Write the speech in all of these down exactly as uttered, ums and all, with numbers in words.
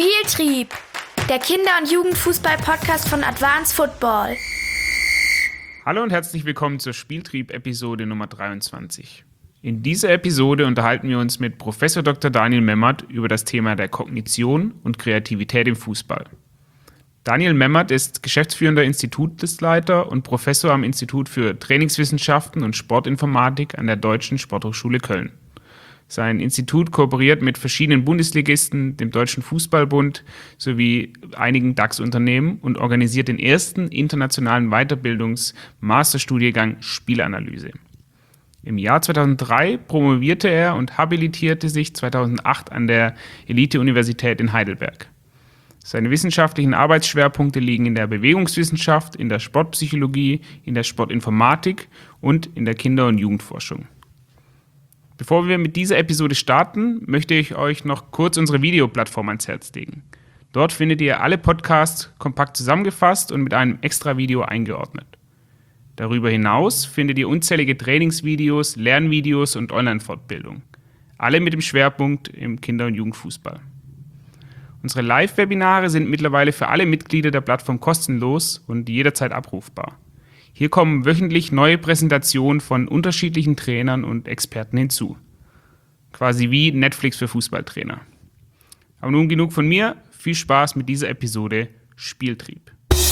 Spieltrieb, der Kinder- und Jugendfußball-Podcast von Advanced Football. Hallo und herzlich willkommen zur Spieltrieb-Episode Nummer dreiundzwanzig. In dieser Episode unterhalten wir uns mit Professor Doktor Daniel Memmert über das Thema der Kognition und Kreativität im Fußball. Daniel Memmert ist geschäftsführender Institutsleiter und Professor am Institut für Trainingswissenschaften und Sportinformatik an der Deutschen Sporthochschule Köln. Sein Institut kooperiert mit verschiedenen Bundesligisten, dem Deutschen Fußballbund sowie einigen DAX-Unternehmen und organisiert den ersten internationalen Weiterbildungs-Masterstudiengang Spielanalyse. Im Jahr zweitausenddrei promovierte er und habilitierte sich zweitausendacht an der Elite-Universität in Heidelberg. Seine wissenschaftlichen Arbeitsschwerpunkte liegen in der Bewegungswissenschaft, in der Sportpsychologie, in der Sportinformatik und in der Kinder- und Jugendforschung. Bevor wir mit dieser Episode starten, möchte ich euch noch kurz unsere Videoplattform ans Herz legen. Dort findet ihr alle Podcasts kompakt zusammengefasst und mit einem extra Video eingeordnet. Darüber hinaus findet ihr unzählige Trainingsvideos, Lernvideos und Online-Fortbildung. Alle mit dem Schwerpunkt im Kinder- und Jugendfußball. Unsere Live-Webinare sind mittlerweile für alle Mitglieder der Plattform kostenlos und jederzeit abrufbar. Hier kommen wöchentlich neue Präsentationen von unterschiedlichen Trainern und Experten hinzu. Quasi wie Netflix für Fußballtrainer. Aber nun genug von mir. Viel Spaß mit dieser Episode Spieltrieb.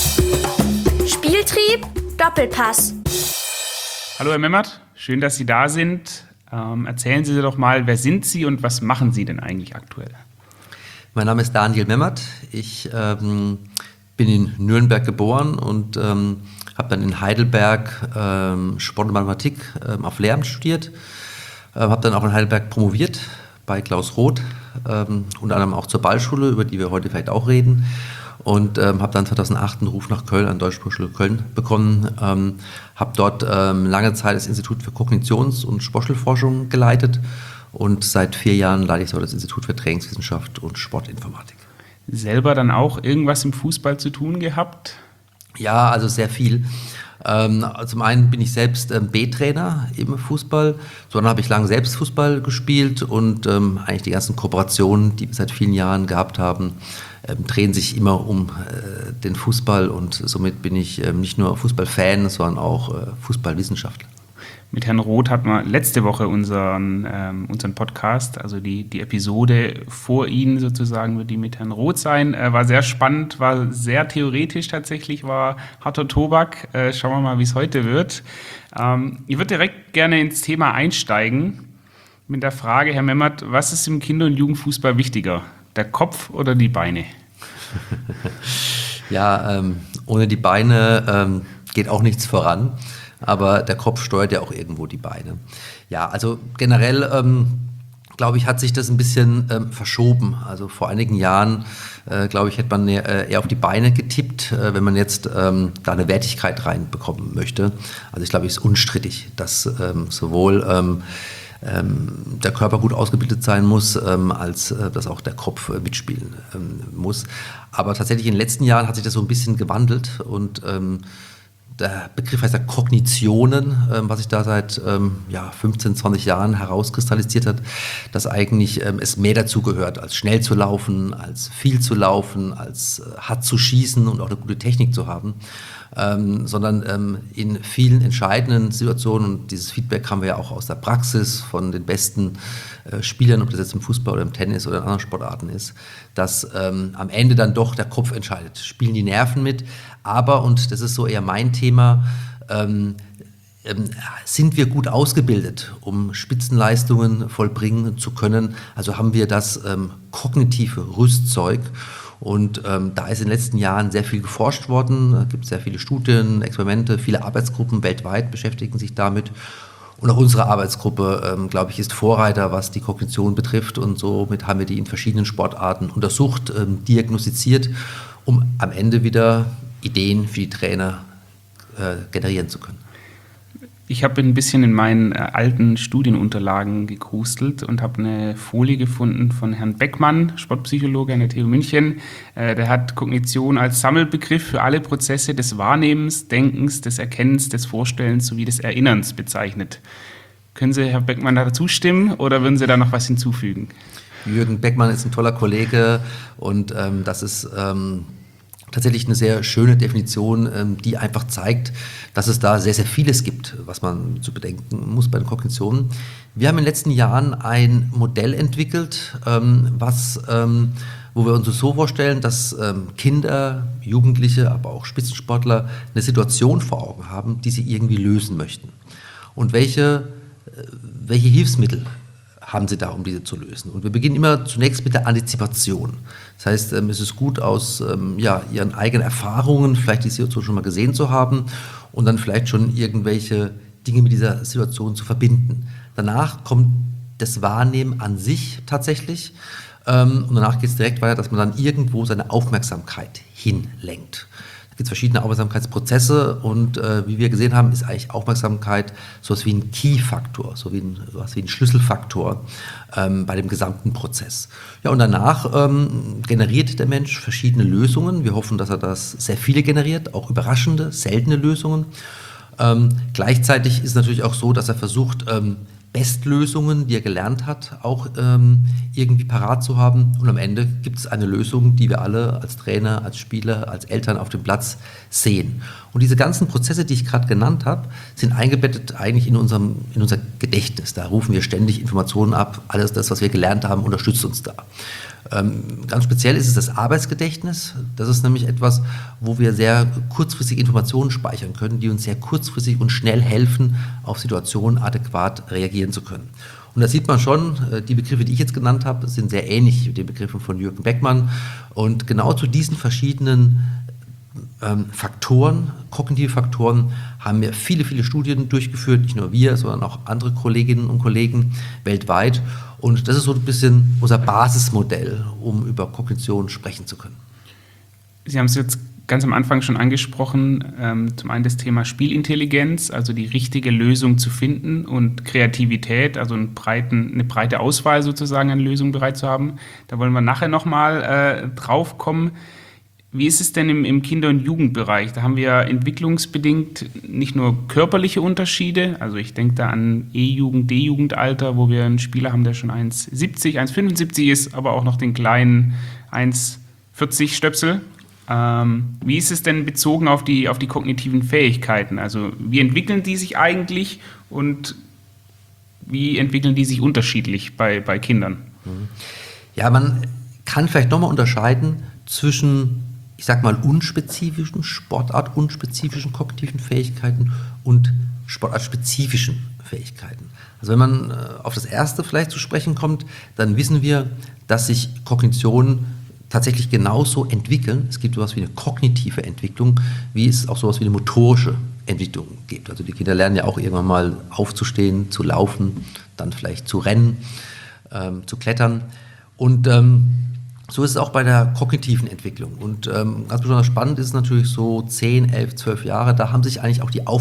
Spieltrieb, Doppelpass. Hallo Herr Memmert, schön, dass Sie da sind. Ähm, erzählen Sie doch mal, wer sind Sie und was machen Sie denn eigentlich aktuell? Mein Name ist Daniel Memmert. Ich ähm, bin in Nürnberg geboren und ähm, habe dann in Heidelberg ähm, Sport und Mathematik ähm, auf Lehramt studiert. Äh, habe dann auch in Heidelberg promoviert bei Klaus Roth, ähm, unter anderem auch zur Ballschule, über die wir heute vielleicht auch reden. Und ähm, habe dann zweitausendacht einen Ruf nach Köln an die Deutsche Sporthochschule Köln bekommen. Ähm, habe dort ähm, lange Zeit das Institut für Kognitions- und Sportforschung geleitet. Und seit vier Jahren leite ich so das Institut für Trainingswissenschaft und Sportinformatik. Selber dann auch irgendwas im Fußball zu tun gehabt? Ja, also sehr viel. Ähm, zum einen bin ich selbst ähm, B-Trainer im Fußball, so dann habe ich lange selbst Fußball gespielt und ähm, eigentlich die ganzen Kooperationen, die wir seit vielen Jahren gehabt haben, ähm, drehen sich immer um äh, den Fußball und somit bin ich ähm, nicht nur Fußballfan, sondern auch äh, Fußballwissenschaftler. Mit Herrn Roth hatten wir letzte Woche unseren, ähm, unseren Podcast, also die, die Episode vor Ihnen sozusagen wird die mit Herrn Roth sein. Äh, war sehr spannend, war sehr theoretisch tatsächlich, war harter Tobak. Äh, schauen wir mal, wie es heute wird. Ähm, ich würde direkt gerne ins Thema einsteigen mit der Frage, Herr Memmert, was ist im Kinder- und Jugendfußball wichtiger, der Kopf oder die Beine? Ja, ähm, ohne die Beine ähm, geht auch nichts voran. Aber der Kopf steuert ja auch irgendwo die Beine. Ja, also generell, ähm, glaube ich, hat sich das ein bisschen ähm, verschoben. Also vor einigen Jahren, äh, glaube ich, hätte man eher, eher auf die Beine getippt, äh, wenn man jetzt ähm, da eine Wertigkeit reinbekommen möchte. Also ich glaube, es ist unstrittig, dass ähm, sowohl ähm, ähm, der Körper gut ausgebildet sein muss, ähm, als äh, dass auch der Kopf äh, mitspielen ähm, muss. Aber tatsächlich in den letzten Jahren hat sich das so ein bisschen gewandelt und ähm, der Begriff heißt ja Kognitionen, ähm, was sich da seit ähm, ja, fünfzehn, zwanzig Jahren herauskristallisiert hat, dass eigentlich ähm, es mehr dazu gehört, als schnell zu laufen, als viel zu laufen, als äh, hart zu schießen und auch eine gute Technik zu haben, ähm, sondern ähm, in vielen entscheidenden Situationen, und dieses Feedback haben wir ja auch aus der Praxis von den besten äh, Spielern, ob das jetzt im Fußball oder im Tennis oder in anderen Sportarten ist, dass ähm, am Ende dann doch der Kopf entscheidet. Spielen die Nerven mit, aber, und das ist so eher mein Thema, ähm, ähm, sind wir gut ausgebildet, um Spitzenleistungen vollbringen zu können? Also haben wir das ähm, kognitive Rüstzeug? Und ähm, da ist in den letzten Jahren sehr viel geforscht worden. Es gibt sehr viele Studien, Experimente, viele Arbeitsgruppen weltweit beschäftigen sich damit. Und auch unsere Arbeitsgruppe, ähm, glaube ich, ist Vorreiter, was die Kognition betrifft. Und somit haben wir die in verschiedenen Sportarten untersucht, ähm, diagnostiziert, um am Ende wieder Ideen für die Trainer äh, generieren zu können. Ich habe ein bisschen in meinen äh, alten Studienunterlagen gekrustelt und habe eine Folie gefunden von Herrn Beckmann, Sportpsychologe an der T U München. Äh, der hat Kognition als Sammelbegriff für alle Prozesse des Wahrnehmens, Denkens, des Erkennens, des Vorstellens sowie des Erinnerns bezeichnet. Können Sie, Herr Beckmann, da zustimmen oder würden Sie da noch was hinzufügen? Jürgen Beckmann ist ein toller Kollege und ähm, das ist ähm, tatsächlich eine sehr schöne Definition, ähm, die einfach zeigt, dass es da sehr, sehr vieles gibt, was man zu bedenken muss bei den Kognitionen. Wir haben in den letzten Jahren ein Modell entwickelt, ähm, was, ähm, wo wir uns so vorstellen, dass ähm, Kinder, Jugendliche, aber auch Spitzensportler eine Situation vor Augen haben, die sie irgendwie lösen möchten. Und welche, äh, welche Hilfsmittel haben sie da, um diese zu lösen. Und wir beginnen immer zunächst mit der Antizipation. Das heißt, ähm, es ist gut, aus ähm, ja, ihren eigenen Erfahrungen vielleicht die Situation schon mal gesehen zu haben und dann vielleicht schon irgendwelche Dinge mit dieser Situation zu verbinden. Danach kommt das Wahrnehmen an sich tatsächlich ähm, und danach geht es direkt weiter, dass man dann irgendwo seine Aufmerksamkeit hinlenkt. Es gibt verschiedene Aufmerksamkeitsprozesse und äh, wie wir gesehen haben, ist eigentlich Aufmerksamkeit sowas wie ein Key-Faktor, so wie ein, sowas wie ein Schlüsselfaktor ähm, bei dem gesamten Prozess. Ja, und danach ähm, generiert der Mensch verschiedene Lösungen. Wir hoffen, dass er das sehr viele generiert, auch überraschende, seltene Lösungen. Ähm, gleichzeitig ist es natürlich auch so, dass er versucht, ähm, Bestlösungen, die er gelernt hat, auch ähm, irgendwie parat zu haben. Und am Ende gibt es eine Lösung, die wir alle als Trainer, als Spieler, als Eltern auf dem Platz sehen. Und diese ganzen Prozesse, die ich gerade genannt habe, sind eingebettet eigentlich in unserem, in unser Gedächtnis. Da rufen wir ständig Informationen ab. Alles das, was wir gelernt haben, unterstützt uns da. Ähm, ganz speziell ist es das Arbeitsgedächtnis. Das ist nämlich etwas, wo wir sehr kurzfristig Informationen speichern können, die uns sehr kurzfristig und schnell helfen, auf Situationen adäquat reagieren zu können. Und da sieht man schon, die Begriffe, die ich jetzt genannt habe, sind sehr ähnlich mit den Begriffen von Jürgen Beckmann. Und genau zu diesen verschiedenen ähm, Faktoren, kognitive Faktoren, haben wir viele, viele Studien durchgeführt. Nicht nur wir, sondern auch andere Kolleginnen und Kollegen weltweit. Und das ist so ein bisschen unser Basismodell, um über Kognition sprechen zu können. Sie haben es jetzt ganz am Anfang schon angesprochen, ähm, zum einen das Thema Spielintelligenz, also die richtige Lösung zu finden und Kreativität, also einen breiten, eine breite Auswahl sozusagen an Lösungen bereit zu haben. Da wollen wir nachher nochmal äh, drauf kommen. Wie ist es denn im, im Kinder- und Jugendbereich? Da haben wir entwicklungsbedingt nicht nur körperliche Unterschiede, also ich denke da an E-Jugend, D-Jugendalter, wo wir einen Spieler haben, der schon eins Komma siebzig, eins Komma fünfundsiebzig ist, aber auch noch den kleinen eins Komma vierzig Stöpsel. Ähm, wie ist es denn bezogen auf die, auf die kognitiven Fähigkeiten? Also wie entwickeln die sich eigentlich und wie entwickeln die sich unterschiedlich bei, bei Kindern? Ja, man kann vielleicht nochmal unterscheiden zwischen, ich sag mal, unspezifischen, sportartunspezifischen kognitiven Fähigkeiten und sportartspezifischen Fähigkeiten. Also wenn man auf das erste vielleicht zu sprechen kommt, dann wissen wir, dass sich Kognition tatsächlich genauso entwickeln. Es gibt sowas wie eine kognitive Entwicklung, wie es auch sowas wie eine motorische Entwicklung gibt. Also die Kinder lernen ja auch irgendwann mal aufzustehen, zu laufen, dann vielleicht zu rennen, ähm, zu klettern. Und ähm, so ist es auch bei der kognitiven Entwicklung. Und ähm, ganz besonders spannend ist es natürlich so zehn, elf, zwölf Jahre, da haben sich eigentlich auch die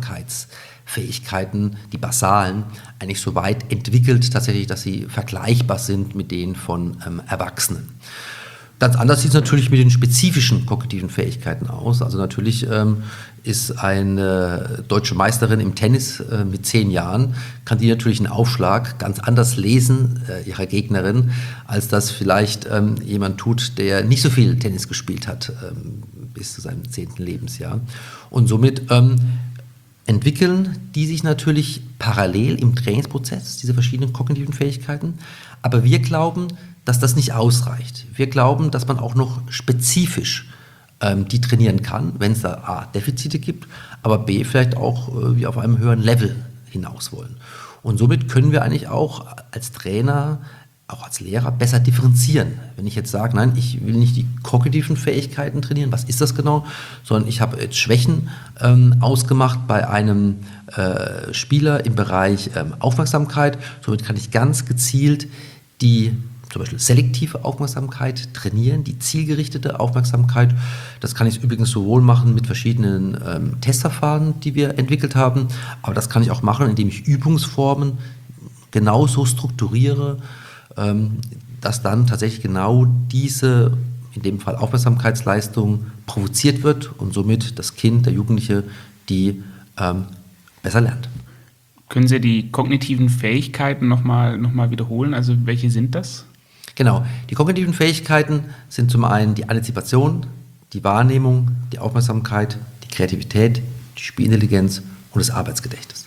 Aufmerksamkeitsfähigkeiten, die basalen, eigentlich so weit entwickelt, tatsächlich, dass sie vergleichbar sind mit denen von ähm, Erwachsenen. Ganz anders sieht es natürlich mit den spezifischen kognitiven Fähigkeiten aus. Also natürlich ähm, ist eine deutsche Meisterin im Tennis äh, mit zehn Jahren, kann die natürlich einen Aufschlag ganz anders lesen, äh, ihrer Gegnerin, als das vielleicht ähm, jemand tut, der nicht so viel Tennis gespielt hat ähm, bis zu seinem zehnten Lebensjahr. Und somit ähm, entwickeln die sich natürlich parallel im Trainingsprozess, diese verschiedenen kognitiven Fähigkeiten. Aber wir glauben, dass das nicht ausreicht. Wir glauben, dass man auch noch spezifisch ähm, die trainieren kann, wenn es da A, Defizite gibt, aber B, vielleicht auch äh, wir auf einem höheren Level hinaus wollen. Und somit können wir eigentlich auch als Trainer, auch als Lehrer besser differenzieren. Wenn ich jetzt sage, nein, ich will nicht die kognitiven Fähigkeiten trainieren, was ist das genau, sondern ich habe jetzt Schwächen ähm, ausgemacht bei einem äh, Spieler im Bereich ähm, Aufmerksamkeit. Somit kann ich ganz gezielt die zum Beispiel selektive Aufmerksamkeit trainieren, die zielgerichtete Aufmerksamkeit. Das kann ich übrigens sowohl machen mit verschiedenen ähm, Testverfahren, die wir entwickelt haben, aber das kann ich auch machen, indem ich Übungsformen genauso strukturiere, ähm, dass dann tatsächlich genau diese, in dem Fall Aufmerksamkeitsleistung, provoziert wird und somit das Kind, der Jugendliche, die ähm, besser lernt. Können Sie die kognitiven Fähigkeiten nochmal noch mal wiederholen? Also welche sind das? Genau. Die kognitiven Fähigkeiten sind zum einen die Antizipation, die Wahrnehmung, die Aufmerksamkeit, die Kreativität, die Spielintelligenz und das Arbeitsgedächtnis.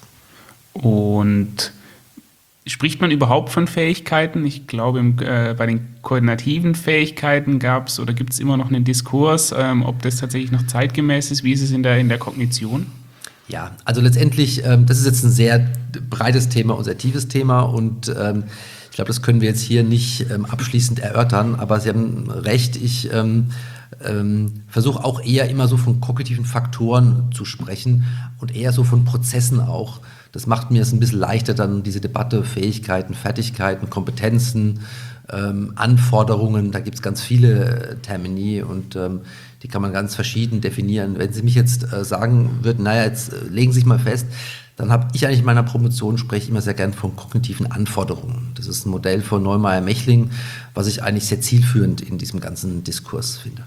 Und spricht man überhaupt von Fähigkeiten? Ich glaube, im, äh, bei den koordinativen Fähigkeiten gab es oder gibt es immer noch einen Diskurs, ähm, ob das tatsächlich noch zeitgemäß ist. Wie ist es in der, in der Kognition? Ja, also letztendlich, ähm, das ist jetzt ein sehr breites Thema und sehr tiefes Thema und ähm, ich glaube, das können wir jetzt hier nicht ähm, abschließend erörtern, aber Sie haben recht, ich ähm, ähm, versuche auch eher immer so von kognitiven Faktoren zu sprechen und eher so von Prozessen auch. Das macht mir es ein bisschen leichter, dann diese Debatte, Fähigkeiten, Fertigkeiten, Kompetenzen, ähm, Anforderungen, da gibt es ganz viele äh, Termini und ähm, die kann man ganz verschieden definieren. Wenn Sie mich jetzt äh, sagen würden, naja, jetzt äh, legen Sie sich mal fest, dann habe ich eigentlich in meiner Promotion, spreche ich immer sehr gern von kognitiven Anforderungen. Das ist ein Modell von Neumeyer-Mechling, was ich eigentlich sehr zielführend in diesem ganzen Diskurs finde.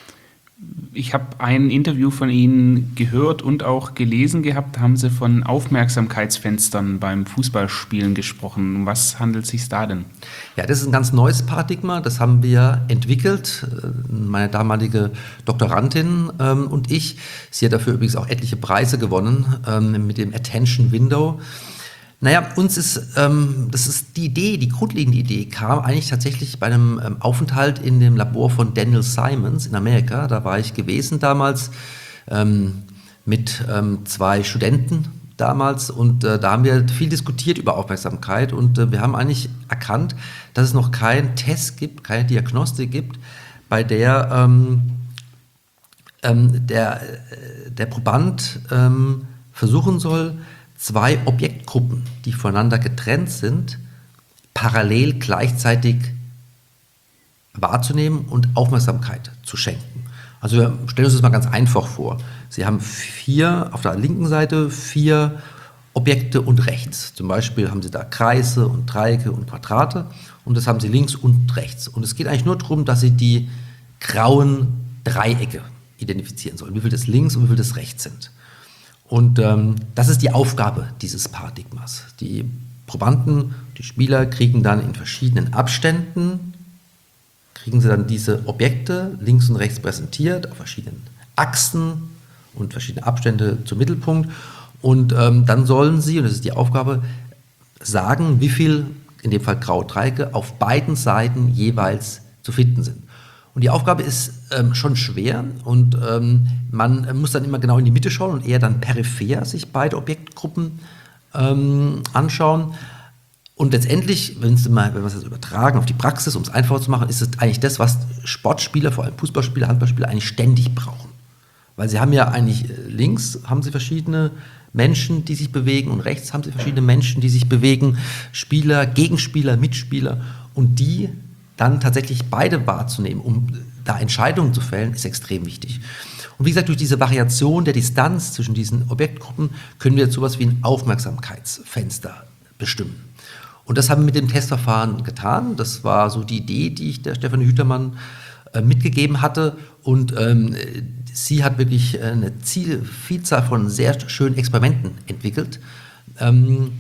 Ich habe ein Interview von Ihnen gehört und auch gelesen gehabt. Da haben Sie von Aufmerksamkeitsfenstern beim Fußballspielen gesprochen. Um was handelt es sich da denn? Ja, das ist ein ganz neues Paradigma. Das haben wir entwickelt. Meine damalige Doktorandin ähm, und ich. Sie hat dafür übrigens auch etliche Preise gewonnen ähm, mit dem Attention Window. Naja, uns ist, ähm, das ist die Idee, die grundlegende Idee kam eigentlich tatsächlich bei einem ähm, Aufenthalt in dem Labor von Daniel Simons in Amerika. Da war ich gewesen damals ähm, mit ähm, zwei Studenten damals und äh, da haben wir viel diskutiert über Aufmerksamkeit und äh, wir haben eigentlich erkannt, dass es noch keinen Test gibt, keine Diagnostik gibt, bei der ähm, ähm, der, äh, der Proband ähm, versuchen soll, zwei Objektgruppen, die voneinander getrennt sind, parallel gleichzeitig wahrzunehmen und Aufmerksamkeit zu schenken. Also wir stellen uns das mal ganz einfach vor. Sie haben vier, auf der linken Seite vier Objekte und rechts. Zum Beispiel haben Sie da Kreise und Dreiecke und Quadrate und das haben Sie links und rechts. Und es geht eigentlich nur darum, dass Sie die grauen Dreiecke identifizieren sollen, wie viel das links und wie viel das rechts sind. Und ähm, das ist die Aufgabe dieses Paradigmas. Die Probanden, die Spieler kriegen dann in verschiedenen Abständen, kriegen sie dann diese Objekte links und rechts präsentiert, auf verschiedenen Achsen und verschiedene Abstände zum Mittelpunkt. Und ähm, dann sollen sie, und das ist die Aufgabe, sagen, wie viel, in dem Fall graue Dreiecke, auf beiden Seiten jeweils zu finden sind. Und die Aufgabe ist ähm, schon schwer und ähm, man äh, muss dann immer genau in die Mitte schauen und eher dann peripher sich beide Objektgruppen ähm, anschauen. Und letztendlich, wenn wir es jetzt übertragen auf die Praxis, um es einfacher zu machen, ist es eigentlich das, was Sportspieler, vor allem Fußballspieler, Handballspieler eigentlich ständig brauchen. Weil sie haben ja eigentlich links haben sie verschiedene Menschen, die sich bewegen und rechts haben sie verschiedene Menschen, die sich bewegen, Spieler, Gegenspieler, Mitspieler und die dann tatsächlich beide wahrzunehmen, um da Entscheidungen zu fällen, ist extrem wichtig. Und wie gesagt, durch diese Variation der Distanz zwischen diesen Objektgruppen können wir jetzt sowas wie ein Aufmerksamkeitsfenster bestimmen. Und das haben wir mit dem Testverfahren getan. Das war so die Idee, die ich der Stefanie Hütermann äh, mitgegeben hatte. Und ähm, sie hat wirklich eine Ziel, Vielzahl von sehr schönen Experimenten entwickelt, ähm,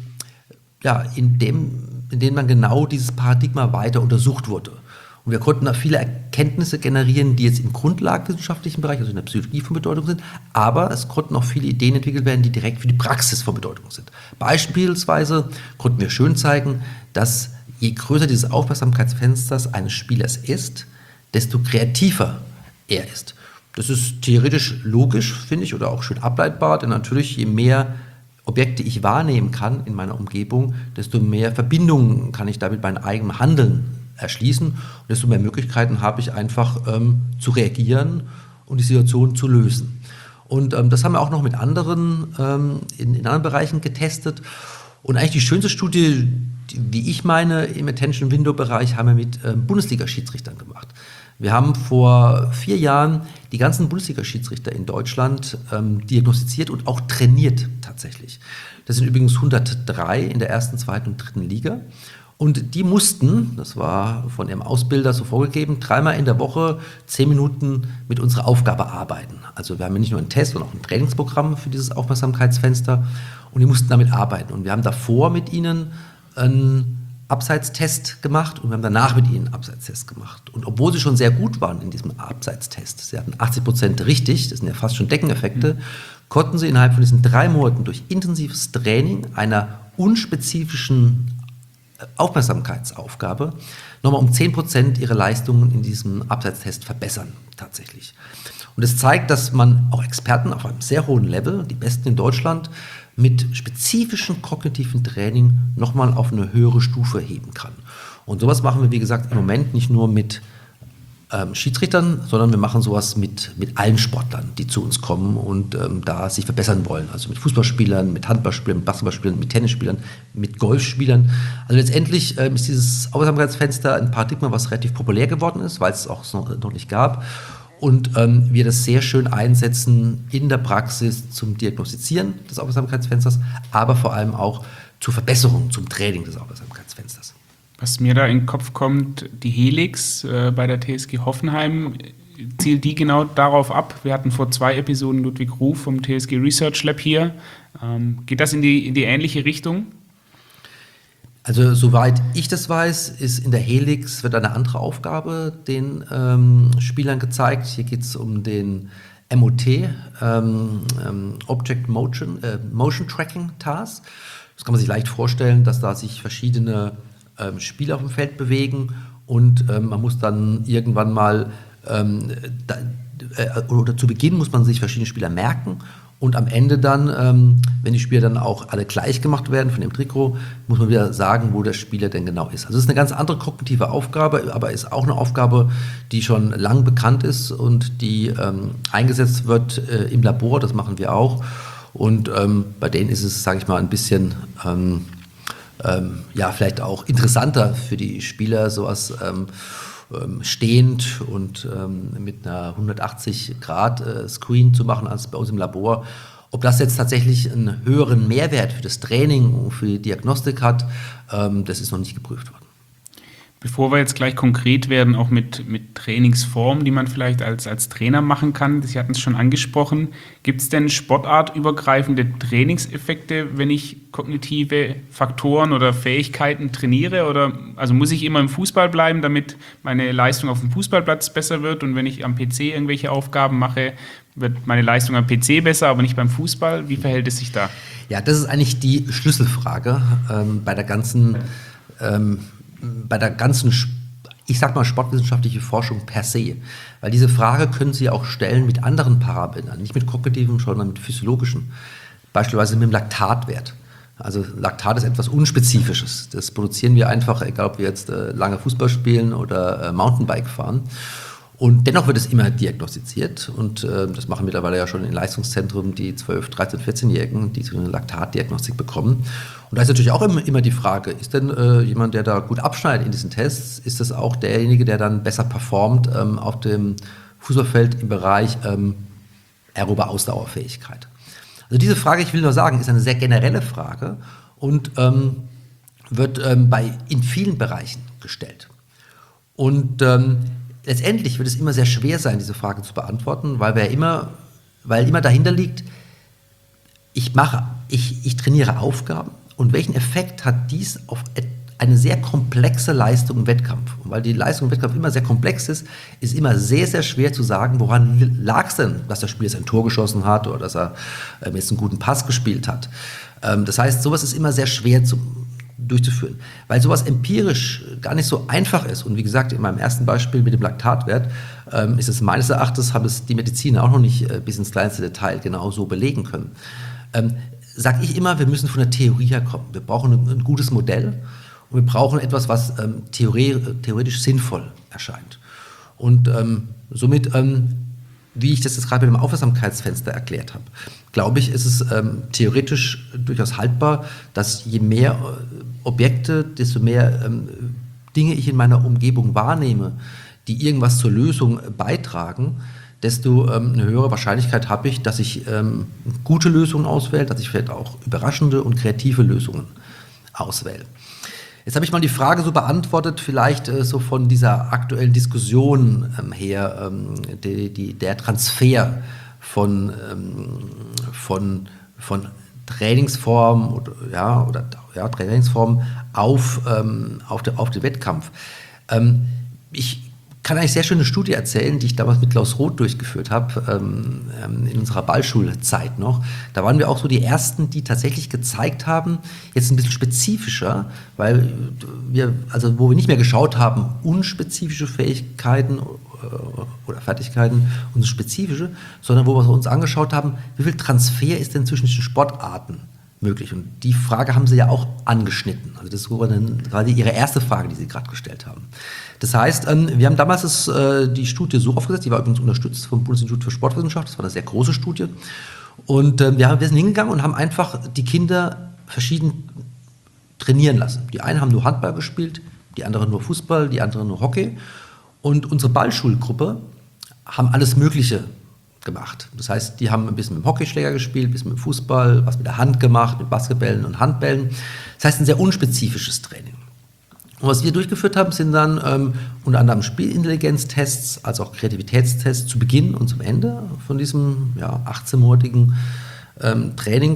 ja, in dem in denen man genau dieses Paradigma weiter untersucht wurde. Und wir konnten da viele Erkenntnisse generieren, die jetzt im grundlagenwissenschaftlichen Bereich, also in der Psychologie von Bedeutung sind, aber es konnten auch viele Ideen entwickelt werden, die direkt für die Praxis von Bedeutung sind. Beispielsweise konnten wir schön zeigen, dass je größer dieses Aufmerksamkeitsfensters eines Spielers ist, desto kreativer er ist. Das ist theoretisch logisch, finde ich, oder auch schön ableitbar, denn natürlich, je mehr Objekte ich wahrnehmen kann in meiner Umgebung, desto mehr Verbindungen kann ich damit mein eigenes Handeln erschließen und desto mehr Möglichkeiten habe ich einfach ähm, zu reagieren und die Situation zu lösen. Und ähm, das haben wir auch noch mit anderen, ähm, in, in anderen Bereichen getestet. Und eigentlich die schönste Studie, die, wie ich meine, im Attention-Window-Bereich haben wir mit ähm, Bundesliga-Schiedsrichtern gemacht. Wir haben vor vier Jahren die ganzen Bundesliga-Schiedsrichter in Deutschland ähm, diagnostiziert und auch trainiert tatsächlich. Das sind übrigens hundertdrei in der ersten, zweiten und dritten Liga. Und die mussten, das war von ihrem Ausbilder so vorgegeben, dreimal in der Woche zehn Minuten mit unserer Aufgabe arbeiten. Also wir haben nicht nur einen Test, sondern auch ein Trainingsprogramm für dieses Aufmerksamkeitsfenster und die mussten damit arbeiten. Und wir haben davor mit ihnen ein Abseitstest gemacht und wir haben danach mit ihnen einen Abseitstest gemacht. Und obwohl sie schon sehr gut waren in diesem Abseitstest, sie hatten achtzig Prozent richtig, das sind ja fast schon Deckeneffekte, mhm. konnten sie innerhalb von diesen drei Monaten durch intensives Training einer unspezifischen Aufmerksamkeitsaufgabe nochmal um zehn Prozent ihre Leistungen in diesem Abseitstest verbessern, tatsächlich. Und es zeigt, dass man auch Experten auf einem sehr hohen Level, die Besten in Deutschland, mit spezifischem kognitiven Training nochmal auf eine höhere Stufe heben kann. Und sowas machen wir, wie gesagt, im Moment nicht nur mit ähm, Schiedsrichtern, sondern wir machen sowas mit, mit allen Sportlern, die zu uns kommen und ähm, da sich verbessern wollen. Also mit Fußballspielern, mit Handballspielern, mit Basketballspielern, mit Tennisspielern, mit Golfspielern. Also letztendlich ähm, ist dieses Aufmerksamkeitsfenster ein Paradigma, was relativ populär geworden ist, weil es es auch noch, noch nicht gab. Und ähm, wir das sehr schön einsetzen in der Praxis zum Diagnostizieren des Aufmerksamkeitsfensters, aber vor allem auch zur Verbesserung, zum Training des Aufmerksamkeitsfensters. Was mir da in den Kopf kommt, die Helix äh, bei der T S G Hoffenheim, zielt die genau darauf ab? Wir hatten vor zwei Episoden Ludwig Ruf vom T S G Research Lab hier. Ähm, geht das in die, in die ähnliche Richtung? Also soweit ich das weiß, ist in der Helix wird eine andere Aufgabe den ähm, Spielern gezeigt. Hier geht es um den M O T, ähm, ähm, Object Motion, äh, Motion Tracking Task. Das kann man sich leicht vorstellen, dass da sich verschiedene ähm, Spieler auf dem Feld bewegen und ähm, man muss dann irgendwann mal, ähm, da, äh, oder zu Beginn muss man sich verschiedene Spieler merken. Und am Ende dann, ähm, wenn die Spieler dann auch alle gleich gemacht werden von dem Trikot, muss man wieder sagen, wo der Spieler denn genau ist. Also es ist eine ganz andere kognitive Aufgabe, aber ist auch eine Aufgabe, die schon lang bekannt ist und die ähm, eingesetzt wird äh, im Labor, das machen wir auch. Und ähm, bei denen ist es, sage ich mal, ein bisschen, ähm, ähm, ja, vielleicht auch interessanter für die Spieler, sowas ähm, stehend und ähm, mit einer hundertachtzig Grad äh, Screen zu machen als bei uns im Labor. Ob das jetzt tatsächlich einen höheren Mehrwert für das Training und für die Diagnostik hat, ähm, das ist noch nicht geprüft worden. Bevor wir jetzt gleich konkret werden, auch mit, mit Trainingsformen, die man vielleicht als, als Trainer machen kann, Sie hatten es schon angesprochen, gibt es denn sportartübergreifende Trainingseffekte, wenn ich kognitive Faktoren oder Fähigkeiten trainiere? Oder also muss ich immer im Fußball bleiben, damit meine Leistung auf dem Fußballplatz besser wird? Und wenn ich am P C irgendwelche Aufgaben mache, wird meine Leistung am P C besser, aber nicht beim Fußball? Wie verhält es sich da? Ja, das ist eigentlich die Schlüsselfrage ähm, bei der ganzen ähm, bei der ganzen, ich sag mal, sportwissenschaftliche Forschung per se. Weil diese Frage können Sie auch stellen mit anderen Parametern, nicht mit kognitiven, sondern mit physiologischen. Beispielsweise mit dem Laktatwert. Also Laktat ist etwas Unspezifisches. Das produzieren wir einfach, egal ob wir jetzt äh, lange Fußball spielen oder äh, Mountainbike fahren. Und dennoch wird es immer diagnostiziert und äh, das machen mittlerweile ja schon in Leistungszentren die zwölf-, dreizehn-, vierzehnjährigen, die so eine Laktatdiagnostik bekommen. Und da ist natürlich auch immer, immer die Frage, ist denn äh, jemand, der da gut abschneidet in diesen Tests, ist das auch derjenige, der dann besser performt ähm, auf dem Fußballfeld im Bereich ähm, aerobe Ausdauerfähigkeit? Also diese Frage, ich will nur sagen, ist eine sehr generelle Frage und ähm, wird ähm, bei, in vielen Bereichen gestellt. Und ähm, letztendlich wird es immer sehr schwer sein, diese Frage zu beantworten, weil wir immer, weil immer dahinter liegt, ich mache, ich, ich trainiere Aufgaben und welchen Effekt hat dies auf eine sehr komplexe Leistung im Wettkampf? Und weil die Leistung im Wettkampf immer sehr komplex ist, ist immer sehr, sehr schwer zu sagen, woran lag es denn, dass der Spieler jetzt ein Tor geschossen hat oder dass er ähm, jetzt einen guten Pass gespielt hat. Ähm, das heißt, sowas ist immer sehr schwer zu durchzuführen, weil sowas empirisch gar nicht so einfach ist. Und wie gesagt, in meinem ersten Beispiel mit dem Laktatwert ähm, ist es meines Erachtens, haben es die Mediziner auch noch nicht äh, bis ins kleinste Detail genau so belegen können. Ähm, sag ich immer, wir müssen von der Theorie herkommen. Wir brauchen ein, ein gutes Modell und wir brauchen etwas, was ähm, theore theoretisch sinnvoll erscheint. Und ähm, somit, ähm, wie ich das jetzt gerade mit dem Aufmerksamkeitsfenster erklärt habe, glaube ich, ist es ähm, theoretisch durchaus haltbar, dass je mehr äh, Objekte, desto mehr ähm, Dinge ich in meiner Umgebung wahrnehme, die irgendwas zur Lösung beitragen, desto ähm, eine höhere Wahrscheinlichkeit habe ich, dass ich ähm, gute Lösungen auswähle, dass ich vielleicht auch überraschende und kreative Lösungen auswähle. Jetzt habe ich mal die Frage so beantwortet, vielleicht äh, so von dieser aktuellen Diskussion ähm, her, ähm, die, die, der Transfer von, ähm, von, von Trainingsform oder, ja, oder ja, Trainingsform auf, ähm, auf, de, auf den Wettkampf. Ähm, ich kann eigentlich sehr schön eine Studie erzählen, die ich damals mit Klaus Roth durchgeführt habe, ähm, in unserer Ballschulzeit noch. Da waren wir auch so die Ersten, die tatsächlich gezeigt haben, jetzt ein bisschen spezifischer, weil wir, also wo wir nicht mehr geschaut haben, unspezifische Fähigkeiten oder Fertigkeiten und spezifische, sondern wo wir uns angeschaut haben, wie viel Transfer ist denn zwischen den Sportarten möglich? Und die Frage haben sie ja auch angeschnitten. Also das war dann gerade ihre erste Frage, die sie gerade gestellt haben. Das heißt, wir haben damals das, die Studie so aufgesetzt, die war übrigens unterstützt vom Bundesinstitut für Sportwissenschaft, das war eine sehr große Studie. Und wir, haben, wir sind hingegangen und haben einfach die Kinder verschieden trainieren lassen. Die einen haben nur Handball gespielt, die anderen nur Fußball, die anderen nur Hockey. Und unsere Ballschulgruppe haben alles Mögliche gemacht. Das heißt, die haben ein bisschen mit dem Hockeyschläger gespielt, ein bisschen mit dem Fußball, was mit der Hand gemacht, mit Basketballen und Handbällen. Das heißt, ein sehr unspezifisches Training. Und was wir durchgeführt haben, sind dann ähm, unter anderem Spielintelligenztests, als auch Kreativitätstests zu Beginn und zum Ende von diesem ja, achtzehnmonatigen ähm,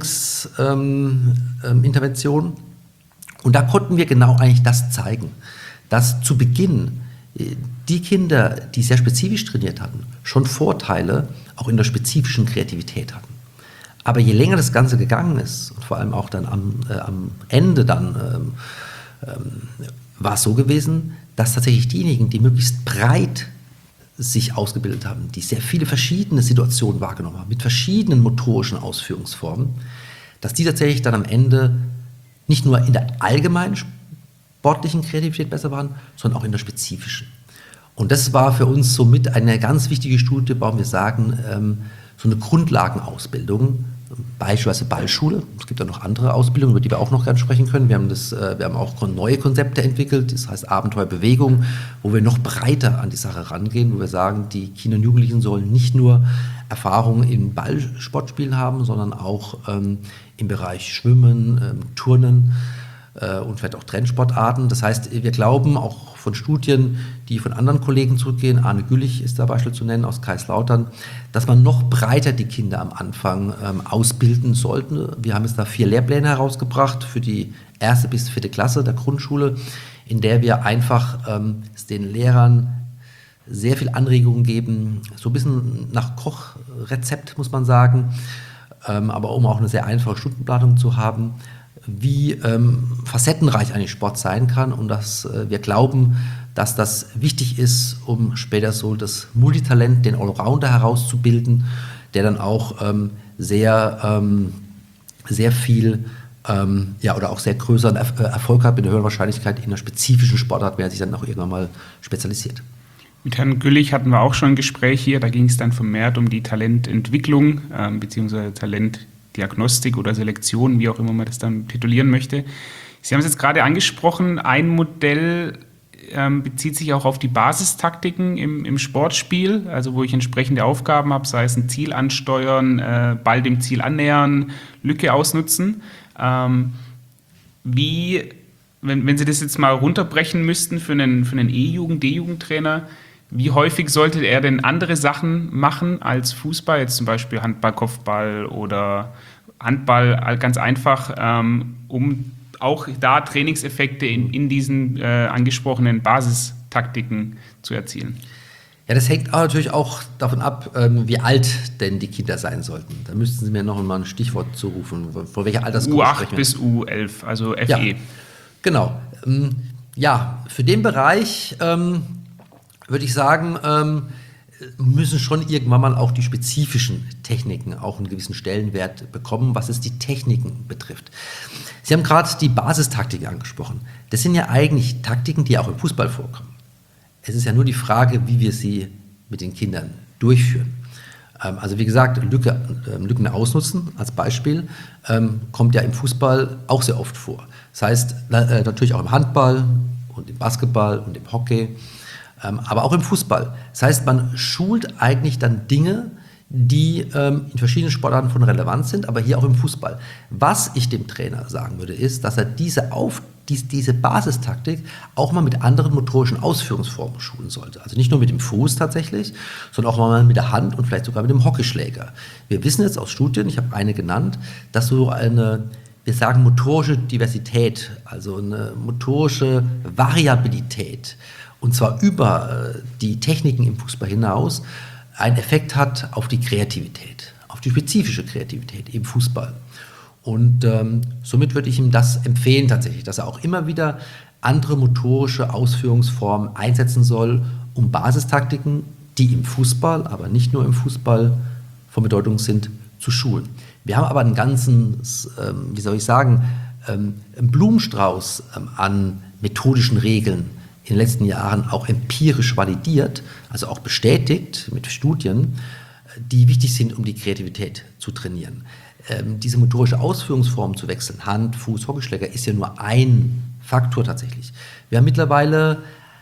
Trainingsintervention. Ähm, ähm, und da konnten wir genau eigentlich das zeigen, dass zu Beginn die Kinder, die sehr spezifisch trainiert hatten, schon Vorteile auch in der spezifischen Kreativität hatten. Aber je länger das Ganze gegangen ist, und vor allem auch dann am, äh, am Ende dann, ähm, ähm, war es so gewesen, dass tatsächlich diejenigen, die möglichst breit sich ausgebildet haben, die sehr viele verschiedene Situationen wahrgenommen haben, mit verschiedenen motorischen Ausführungsformen, dass die tatsächlich dann am Ende nicht nur in der allgemeinen sportlichen Kreativität besser waren, sondern auch in der spezifischen. Und das war für uns somit eine ganz wichtige Studie, warum wir sagen, ähm, so eine Grundlagenausbildung, beispielsweise Ballschule. Es gibt ja noch andere Ausbildungen, über die wir auch noch gerne sprechen können. Wir haben, das, äh, wir haben auch neue Konzepte entwickelt, das heißt Abenteuerbewegung, wo wir noch breiter an die Sache rangehen, wo wir sagen, die Kinder und Jugendlichen sollen nicht nur Erfahrungen im Ballsportspielen haben, sondern auch ähm, im Bereich Schwimmen, ähm, Turnen, und vielleicht auch Trendsportarten. Das heißt, wir glauben auch von Studien, die von anderen Kollegen zurückgehen, Arne Güllich ist da Beispiel zu nennen aus Kaiserslautern, dass man noch breiter die Kinder am Anfang ähm, ausbilden sollte. Wir haben jetzt da vier Lehrpläne herausgebracht für die erste bis vierte Klasse der Grundschule, in der wir einfach ähm, den Lehrern sehr viel Anregungen geben, so ein bisschen nach Kochrezept, muss man sagen, ähm, aber um auch eine sehr einfache Stundenplanung zu haben, wie ähm, facettenreich eigentlich Sport sein kann und dass äh, wir glauben, dass das wichtig ist, um später so das Multitalent, den Allrounder herauszubilden, der dann auch ähm, sehr, ähm, sehr viel ähm, ja, oder auch sehr größeren er- Erfolg hat mit einer höheren Wahrscheinlichkeit in einer spezifischen Sportart, wenn er sich dann auch irgendwann mal spezialisiert. Mit Herrn Güllich hatten wir auch schon ein Gespräch hier, da ging es dann vermehrt um die Talententwicklung ähm, bzw. Talent Diagnostik oder Selektion, wie auch immer man das dann titulieren möchte. Sie haben es jetzt gerade angesprochen, ein Modell ähm, bezieht sich auch auf die Basistaktiken im, im Sportspiel, also wo ich entsprechende Aufgaben habe, sei es ein Ziel ansteuern, äh, Ball dem Ziel annähern, Lücke ausnutzen. Ähm, wie, wenn, wenn Sie das jetzt mal runterbrechen müssten für einen, für einen E-Jugend-, D-Jugendtrainer, wie häufig sollte er denn andere Sachen machen als Fußball, jetzt zum Beispiel Handball, Kopfball oder Handball, ganz einfach, ähm, um auch da Trainingseffekte in, in diesen äh, angesprochenen Basistaktiken zu erzielen? Ja, das hängt auch natürlich auch davon ab, ähm, wie alt denn die Kinder sein sollten. Da müssten Sie mir noch mal ein Stichwort zurufen. Vor welcher Altersgruppe U acht sprechen wir? bis U elf, also F E. Ja, genau. Ähm, ja, für den Bereich ähm, würde ich sagen, ähm, müssen schon irgendwann mal auch die spezifischen Techniken auch einen gewissen Stellenwert bekommen, was es die Techniken betrifft. Sie haben gerade die Basistaktiken angesprochen. Das sind ja eigentlich Taktiken, die auch im Fußball vorkommen. Es ist ja nur die Frage, wie wir sie mit den Kindern durchführen. Ähm, also wie gesagt, Lücke, äh, Lücken ausnutzen als Beispiel ähm, kommt ja im Fußball auch sehr oft vor. Das heißt, äh, natürlich auch im Handball und im Basketball und im Hockey, ähm, aber auch im Fußball. Das heißt, man schult eigentlich dann Dinge, die ähm, in verschiedenen Sportarten von Relevanz sind, aber hier auch im Fußball. Was ich dem Trainer sagen würde, ist, dass er diese Aufgabe dies, diese Basistaktik auch mal mit anderen motorischen Ausführungsformen schulen sollte. Also nicht nur mit dem Fuß tatsächlich, sondern auch mal mit der Hand und vielleicht sogar mit dem Hockeyschläger. Wir wissen jetzt aus Studien, ich habe eine genannt, dass so eine, wir sagen motorische Diversität, also eine motorische Variabilität, und zwar über die Techniken im Fußball hinaus, einen Effekt hat auf die Kreativität, auf die spezifische Kreativität im Fußball. Und ähm, somit würde ich ihm das empfehlen tatsächlich, dass er auch immer wieder andere motorische Ausführungsformen einsetzen soll, um Basistaktiken, die im Fußball, aber nicht nur im Fußball von Bedeutung sind, zu schulen. Wir haben aber einen ganzen, ähm, wie soll ich sagen, ähm, einen Blumenstrauß ähm, an methodischen Regeln in den letzten Jahren auch empirisch validiert, also auch bestätigt mit Studien, die wichtig sind, um die Kreativität zu trainieren. Ähm, diese motorische Ausführungsform zu wechseln, Hand, Fuß, Hockeyschläger, ist ja nur ein Faktor tatsächlich. Wir haben mittlerweile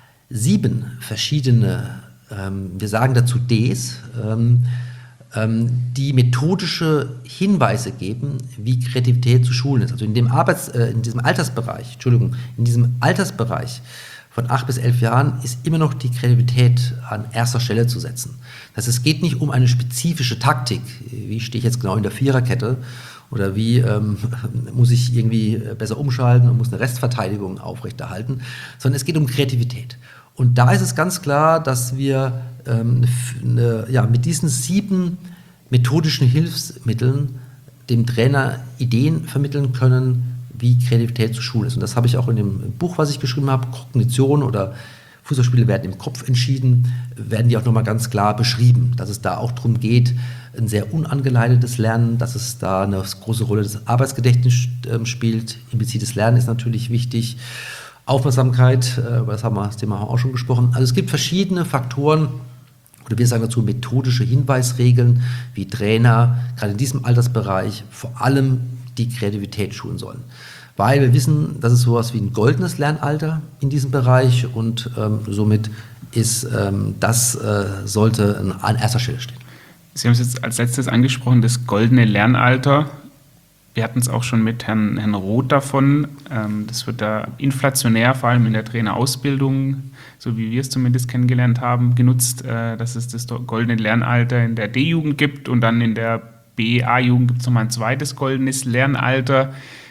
sieben verschiedene, ähm, wir sagen dazu Ds, ähm, ähm, die methodische Hinweise geben, wie Kreativität zu schulen ist. Also in dem Arbeits-, äh, in diesem Altersbereich, Entschuldigung, in diesem Altersbereich von acht bis elf Jahren ist immer noch die Kreativität an erster Stelle zu setzen. Das heißt, es geht nicht um eine spezifische Taktik, wie stehe ich jetzt genau in der Viererkette oder wie ähm, muss ich irgendwie besser umschalten und muss eine Restverteidigung aufrechterhalten, sondern es geht um Kreativität. Und da ist es ganz klar, dass wir ähm, eine, ja, mit diesen sieben methodischen Hilfsmitteln dem Trainer Ideen vermitteln können, wie Kreativität zu schulen ist. Und das habe ich auch in dem Buch, was ich geschrieben habe, Kognition oder Fußballspiele werden im Kopf entschieden, werden die auch nochmal ganz klar beschrieben, dass es da auch darum geht, ein sehr unangeleitetes Lernen, dass es da eine große Rolle des Arbeitsgedächtnisses äh, spielt. Implizites Lernen ist natürlich wichtig. Aufmerksamkeit, äh, über das haben wir das Thema auch schon gesprochen. Also es gibt verschiedene Faktoren, oder wir sagen dazu methodische Hinweisregeln, wie Trainer gerade in diesem Altersbereich vor allem die Kreativität schulen sollen. Weil wir wissen, dass es sowas wie ein goldenes Lernalter in diesem Bereich und ähm, somit ist ähm, das äh, sollte an, an erster Stelle stehen. Sie haben es jetzt als letztes angesprochen, das goldene Lernalter. Wir hatten es auch schon mit Herrn, Herrn Roth davon. Ähm, das wird da inflationär, vor allem in der Trainerausbildung, so wie wir es zumindest kennengelernt haben, genutzt, äh, dass es das goldene Lernalter in der D-Jugend gibt und dann in der B A-Jugend gibt es nochmal ein zweites goldenes Lernalter.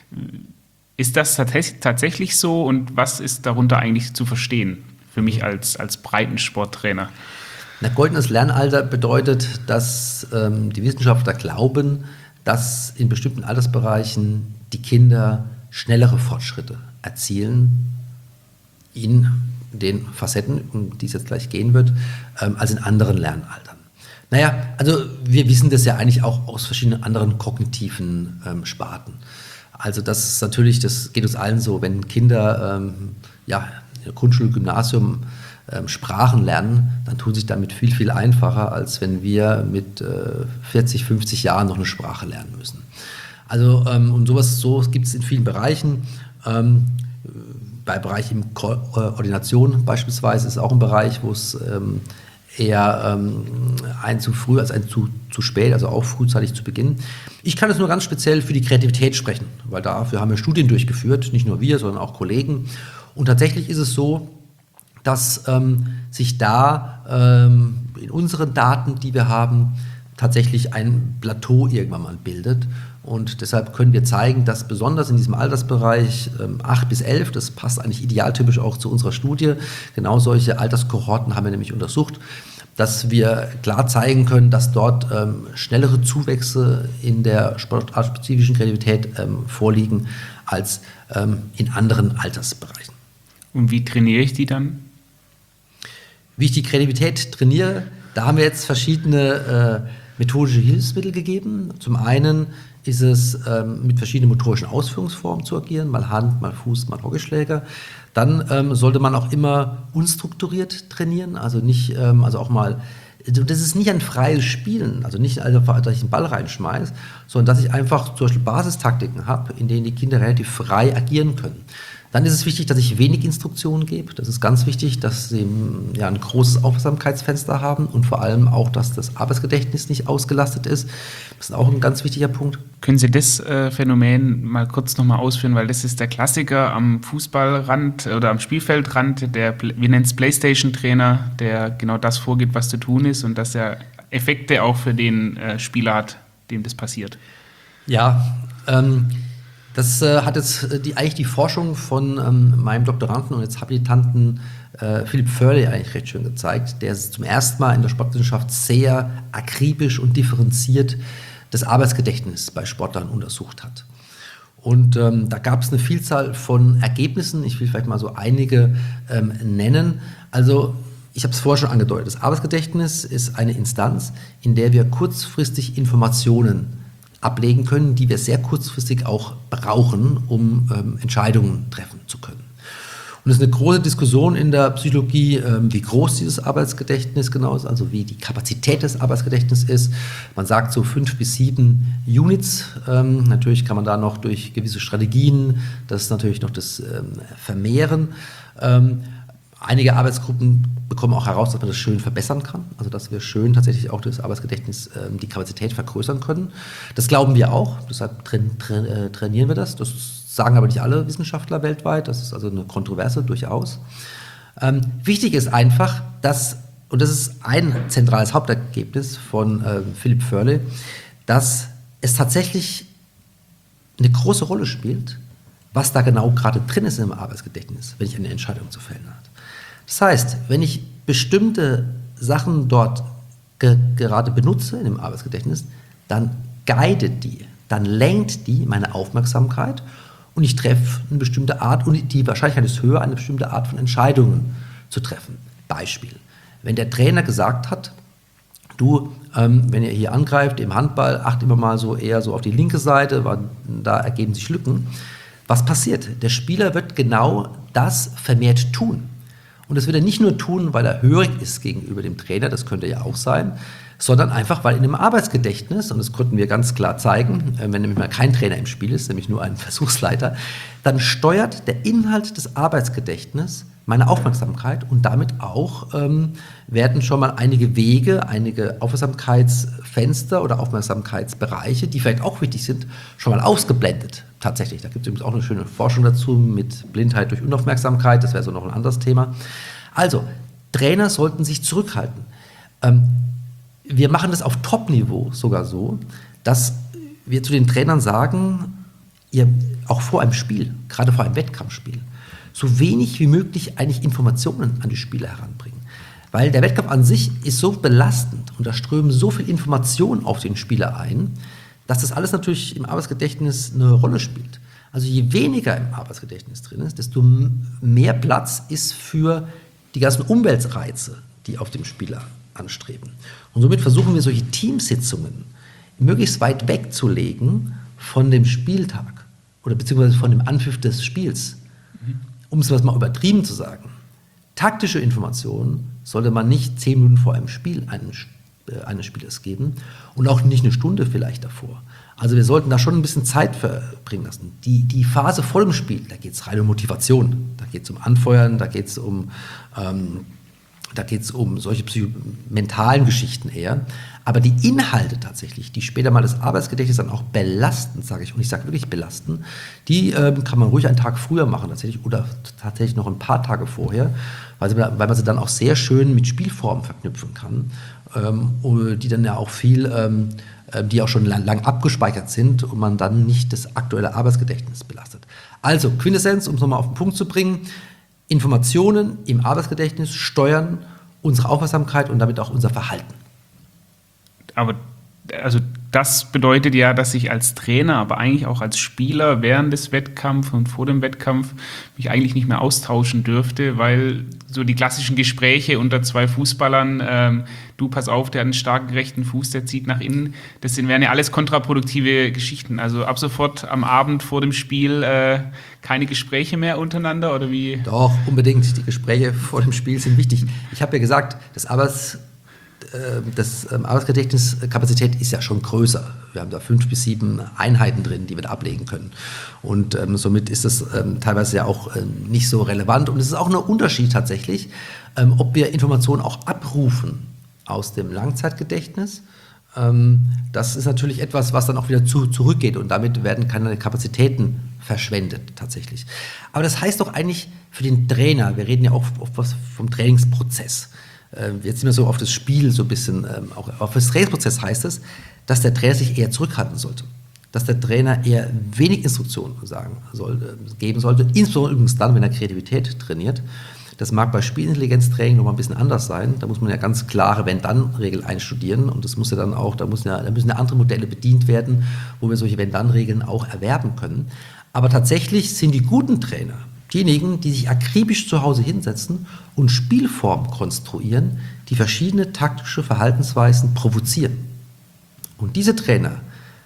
Ist das tatsächlich so und was ist darunter eigentlich zu verstehen für mich als, als Breitensporttrainer? Na, goldenes Lernalter bedeutet, dass ähm, die Wissenschaftler glauben, dass in bestimmten Altersbereichen die Kinder schnellere Fortschritte erzielen in den Facetten, um die es jetzt gleich gehen wird, ähm, als in anderen Lernaltern. Naja, also wir wissen das ja eigentlich auch aus verschiedenen anderen kognitiven ähm, Sparten. Also das ist natürlich, das geht uns allen so, wenn Kinder ähm, ja, in der Grundschule, Gymnasium ähm, Sprachen lernen, dann tun sich damit viel, viel einfacher, als wenn wir mit äh, vierzig, fünfzig Jahren noch eine Sprache lernen müssen. Also ähm, und sowas so gibt es in vielen Bereichen. Ähm, bei Bereichen Ko- äh, Ordination beispielsweise ist auch ein Bereich, wo es ähm, eher ähm, ein zu früh als ein zu, zu spät, also auch frühzeitig zu beginnen. Ich kann es nur ganz speziell für die Kreativität sprechen, weil dafür haben wir Studien durchgeführt, nicht nur wir, sondern auch Kollegen. Und tatsächlich ist es so, dass ähm, sich da ähm, in unseren Daten, die wir haben, tatsächlich ein Plateau irgendwann mal bildet. Und deshalb können wir zeigen, dass besonders in diesem Altersbereich ähm, acht bis elf, das passt eigentlich idealtypisch auch zu unserer Studie, genau solche Alterskohorten haben wir nämlich untersucht, dass wir klar zeigen können, dass dort ähm, schnellere Zuwächse in der sportartspezifischen Kreativität ähm, vorliegen als ähm, in anderen Altersbereichen. Und wie trainiere ich die dann? Wie ich die Kreativität trainiere, da haben wir jetzt verschiedene äh, methodische Hilfsmittel gegeben. Zum einen ist es ähm, mit verschiedenen motorischen Ausführungsformen zu agieren, mal Hand, mal Fuß, mal Hockeyschläger. Dann ähm, sollte man auch immer unstrukturiert trainieren, also nicht, ähm, also auch mal, das ist nicht ein freies Spielen, also nicht einfach, dass ich einen Ball reinschmeiße, sondern dass ich einfach zum Beispiel Basistaktiken habe, in denen die Kinder relativ frei agieren können. Dann ist es wichtig, dass ich wenig Instruktionen gebe. Das ist ganz wichtig, dass sie ja, ein großes Aufmerksamkeitsfenster haben und vor allem auch, dass das Arbeitsgedächtnis nicht ausgelastet ist. Das ist auch ein ganz wichtiger Punkt. Können Sie das äh, Phänomen mal kurz nochmal ausführen, weil das ist der Klassiker am Fußballrand oder am Spielfeldrand, der, wir nennen es Playstation-Trainer, der genau das vorgibt, was zu tun ist und dass er Effekte auch für den äh, Spieler hat, dem das passiert. Ja, ähm, das äh, hat jetzt äh, die, eigentlich die Forschung von ähm, meinem Doktoranden und jetzt Habilitanten äh, Philipp Förle eigentlich recht schön gezeigt, der zum ersten Mal in der Sportwissenschaft sehr akribisch und differenziert das Arbeitsgedächtnis bei Sportlern untersucht hat. Und ähm, da gab es eine Vielzahl von Ergebnissen, ich will vielleicht mal so einige ähm, nennen. Also ich habe es vorher schon angedeutet, das Arbeitsgedächtnis ist eine Instanz, in der wir kurzfristig Informationen ablegen können, die wir sehr kurzfristig auch brauchen, um ähm, Entscheidungen treffen zu können. Und es ist eine große Diskussion in der Psychologie, ähm, wie groß dieses Arbeitsgedächtnis genau ist, also wie die Kapazität des Arbeitsgedächtnisses ist. Man sagt so fünf bis sieben Units. Ähm, natürlich kann man da noch durch gewisse Strategien das natürlich noch das ähm, vermehren. Ähm, Einige Arbeitsgruppen bekommen auch heraus, dass man das schön verbessern kann, also dass wir schön tatsächlich auch das Arbeitsgedächtnis, äh, die Kapazität vergrößern können. Das glauben wir auch, deshalb tra- tra- äh, trainieren wir das. Das sagen aber nicht alle Wissenschaftler weltweit, das ist also eine Kontroverse durchaus. Ähm, wichtig ist einfach, dass, und das ist ein zentrales Hauptergebnis von äh, Philipp Förle, dass es tatsächlich eine große Rolle spielt, was da genau gerade drin ist im Arbeitsgedächtnis, wenn ich eine Entscheidung zu fällen habe. Das heißt, wenn ich bestimmte Sachen dort ge- gerade benutze in dem Arbeitsgedächtnis, dann guidet die, dann lenkt die meine Aufmerksamkeit und ich treffe eine bestimmte Art, und die Wahrscheinlichkeit ist höher, eine bestimmte Art von Entscheidungen zu treffen. Beispiel, wenn der Trainer gesagt hat, du, ähm, wenn ihr hier angreift im Handball, acht immer mal so eher so auf die linke Seite, weil da ergeben sich Lücken. Was passiert? Der Spieler wird genau das vermehrt tun. Und das wird er nicht nur tun, weil er hörig ist gegenüber dem Trainer, das könnte ja auch sein, sondern einfach, weil in dem Arbeitsgedächtnis, und das konnten wir ganz klar zeigen, wenn nämlich mal kein Trainer im Spiel ist, nämlich nur ein Versuchsleiter, dann steuert der Inhalt des Arbeitsgedächtnisses meine Aufmerksamkeit und damit auch ähm, werden schon mal einige Wege, einige Aufmerksamkeitsfenster oder Aufmerksamkeitsbereiche, die vielleicht auch wichtig sind, schon mal ausgeblendet. Tatsächlich, da gibt es übrigens auch eine schöne Forschung dazu mit Blindheit durch Unaufmerksamkeit, das wäre so noch ein anderes Thema. Also, Trainer sollten sich zurückhalten. Ähm, wir machen das auf Top-Niveau sogar so, dass wir zu den Trainern sagen, ihr auch vor einem Spiel, gerade vor einem Wettkampfspiel, so wenig wie möglich eigentlich Informationen an die Spieler heranbringen. Weil der Wettkampf an sich ist so belastend und da strömen so viel Informationen auf den Spieler ein, dass das alles natürlich im Arbeitsgedächtnis eine Rolle spielt. Also je weniger im Arbeitsgedächtnis drin ist, desto mehr Platz ist für die ganzen Umweltreize, die auf dem Spieler anstreben. Und somit versuchen wir solche Teamsitzungen möglichst weit wegzulegen von dem Spieltag oder beziehungsweise von dem Anpfiff des Spiels. Um es mal übertrieben zu sagen, taktische Informationen sollte man nicht zehn Minuten vor einem Spiel eines, äh, eines Spielers geben und auch nicht eine Stunde vielleicht davor. Also wir sollten da schon ein bisschen Zeit verbringen lassen. Die, die Phase vor dem Spiel, da geht es rein um Motivation, da geht es um Anfeuern, da geht es um, ähm, da geht's um solche psycho- mentalen Geschichten eher. Aber die Inhalte tatsächlich, die später mal das Arbeitsgedächtnis dann auch belasten, sage ich, und ich sage wirklich belasten, die ähm, kann man ruhig einen Tag früher machen tatsächlich oder tatsächlich noch ein paar Tage vorher, weil, sie, weil man sie dann auch sehr schön mit Spielformen verknüpfen kann, ähm, die dann ja auch viel, ähm, die auch schon lang, lang abgespeichert sind und man dann nicht das aktuelle Arbeitsgedächtnis belastet. Also Quintessenz, um es nochmal auf den Punkt zu bringen, Informationen im Arbeitsgedächtnis steuern unsere Aufmerksamkeit und damit auch unser Verhalten. Aber also das bedeutet ja, dass ich als Trainer, aber eigentlich auch als Spieler während des Wettkampfs und vor dem Wettkampf mich eigentlich nicht mehr austauschen dürfte, weil so die klassischen Gespräche unter zwei Fußballern, ähm, du pass auf, der hat einen starken rechten Fuß, der zieht nach innen, das sind, wären ja alles kontraproduktive Geschichten. Also ab sofort am Abend vor dem Spiel äh, keine Gespräche mehr untereinander oder wie? Doch, unbedingt. Die Gespräche vor dem Spiel sind wichtig. Ich habe ja gesagt, das Arbeits das ähm, Arbeitsgedächtniskapazität ist ja schon größer. Wir haben da fünf bis sieben Einheiten drin, die wir da ablegen können. Und ähm, somit ist das ähm, teilweise ja auch ähm, nicht so relevant. Und es ist auch ein Unterschied tatsächlich, ähm, ob wir Informationen auch abrufen aus dem Langzeitgedächtnis. Ähm, das ist natürlich etwas, was dann auch wieder zu, zurückgeht und damit werden keine Kapazitäten verschwendet tatsächlich. Aber das heißt doch eigentlich für den Trainer, wir reden ja auch oft vom Trainingsprozess. Jetzt sind wir so auf das Spiel so ein bisschen, auch auf das Trainingsprozess heißt es, dass der Trainer sich eher zurückhalten sollte. Dass der Trainer eher wenig Instruktionen sagen soll, geben sollte, insbesondere übrigens dann, wenn er Kreativität trainiert. Das mag bei Spielintelligenztraining noch mal ein bisschen anders sein. Da muss man ja ganz klare Wenn-Dann-Regeln einstudieren und das muss ja dann auch, da müssen ja, da müssen ja andere Modelle bedient werden, wo wir solche Wenn-Dann-Regeln auch erwerben können. Aber tatsächlich sind die guten Trainer diejenigen, die sich akribisch zu Hause hinsetzen und Spielformen konstruieren, die verschiedene taktische Verhaltensweisen provozieren. Und diese Trainer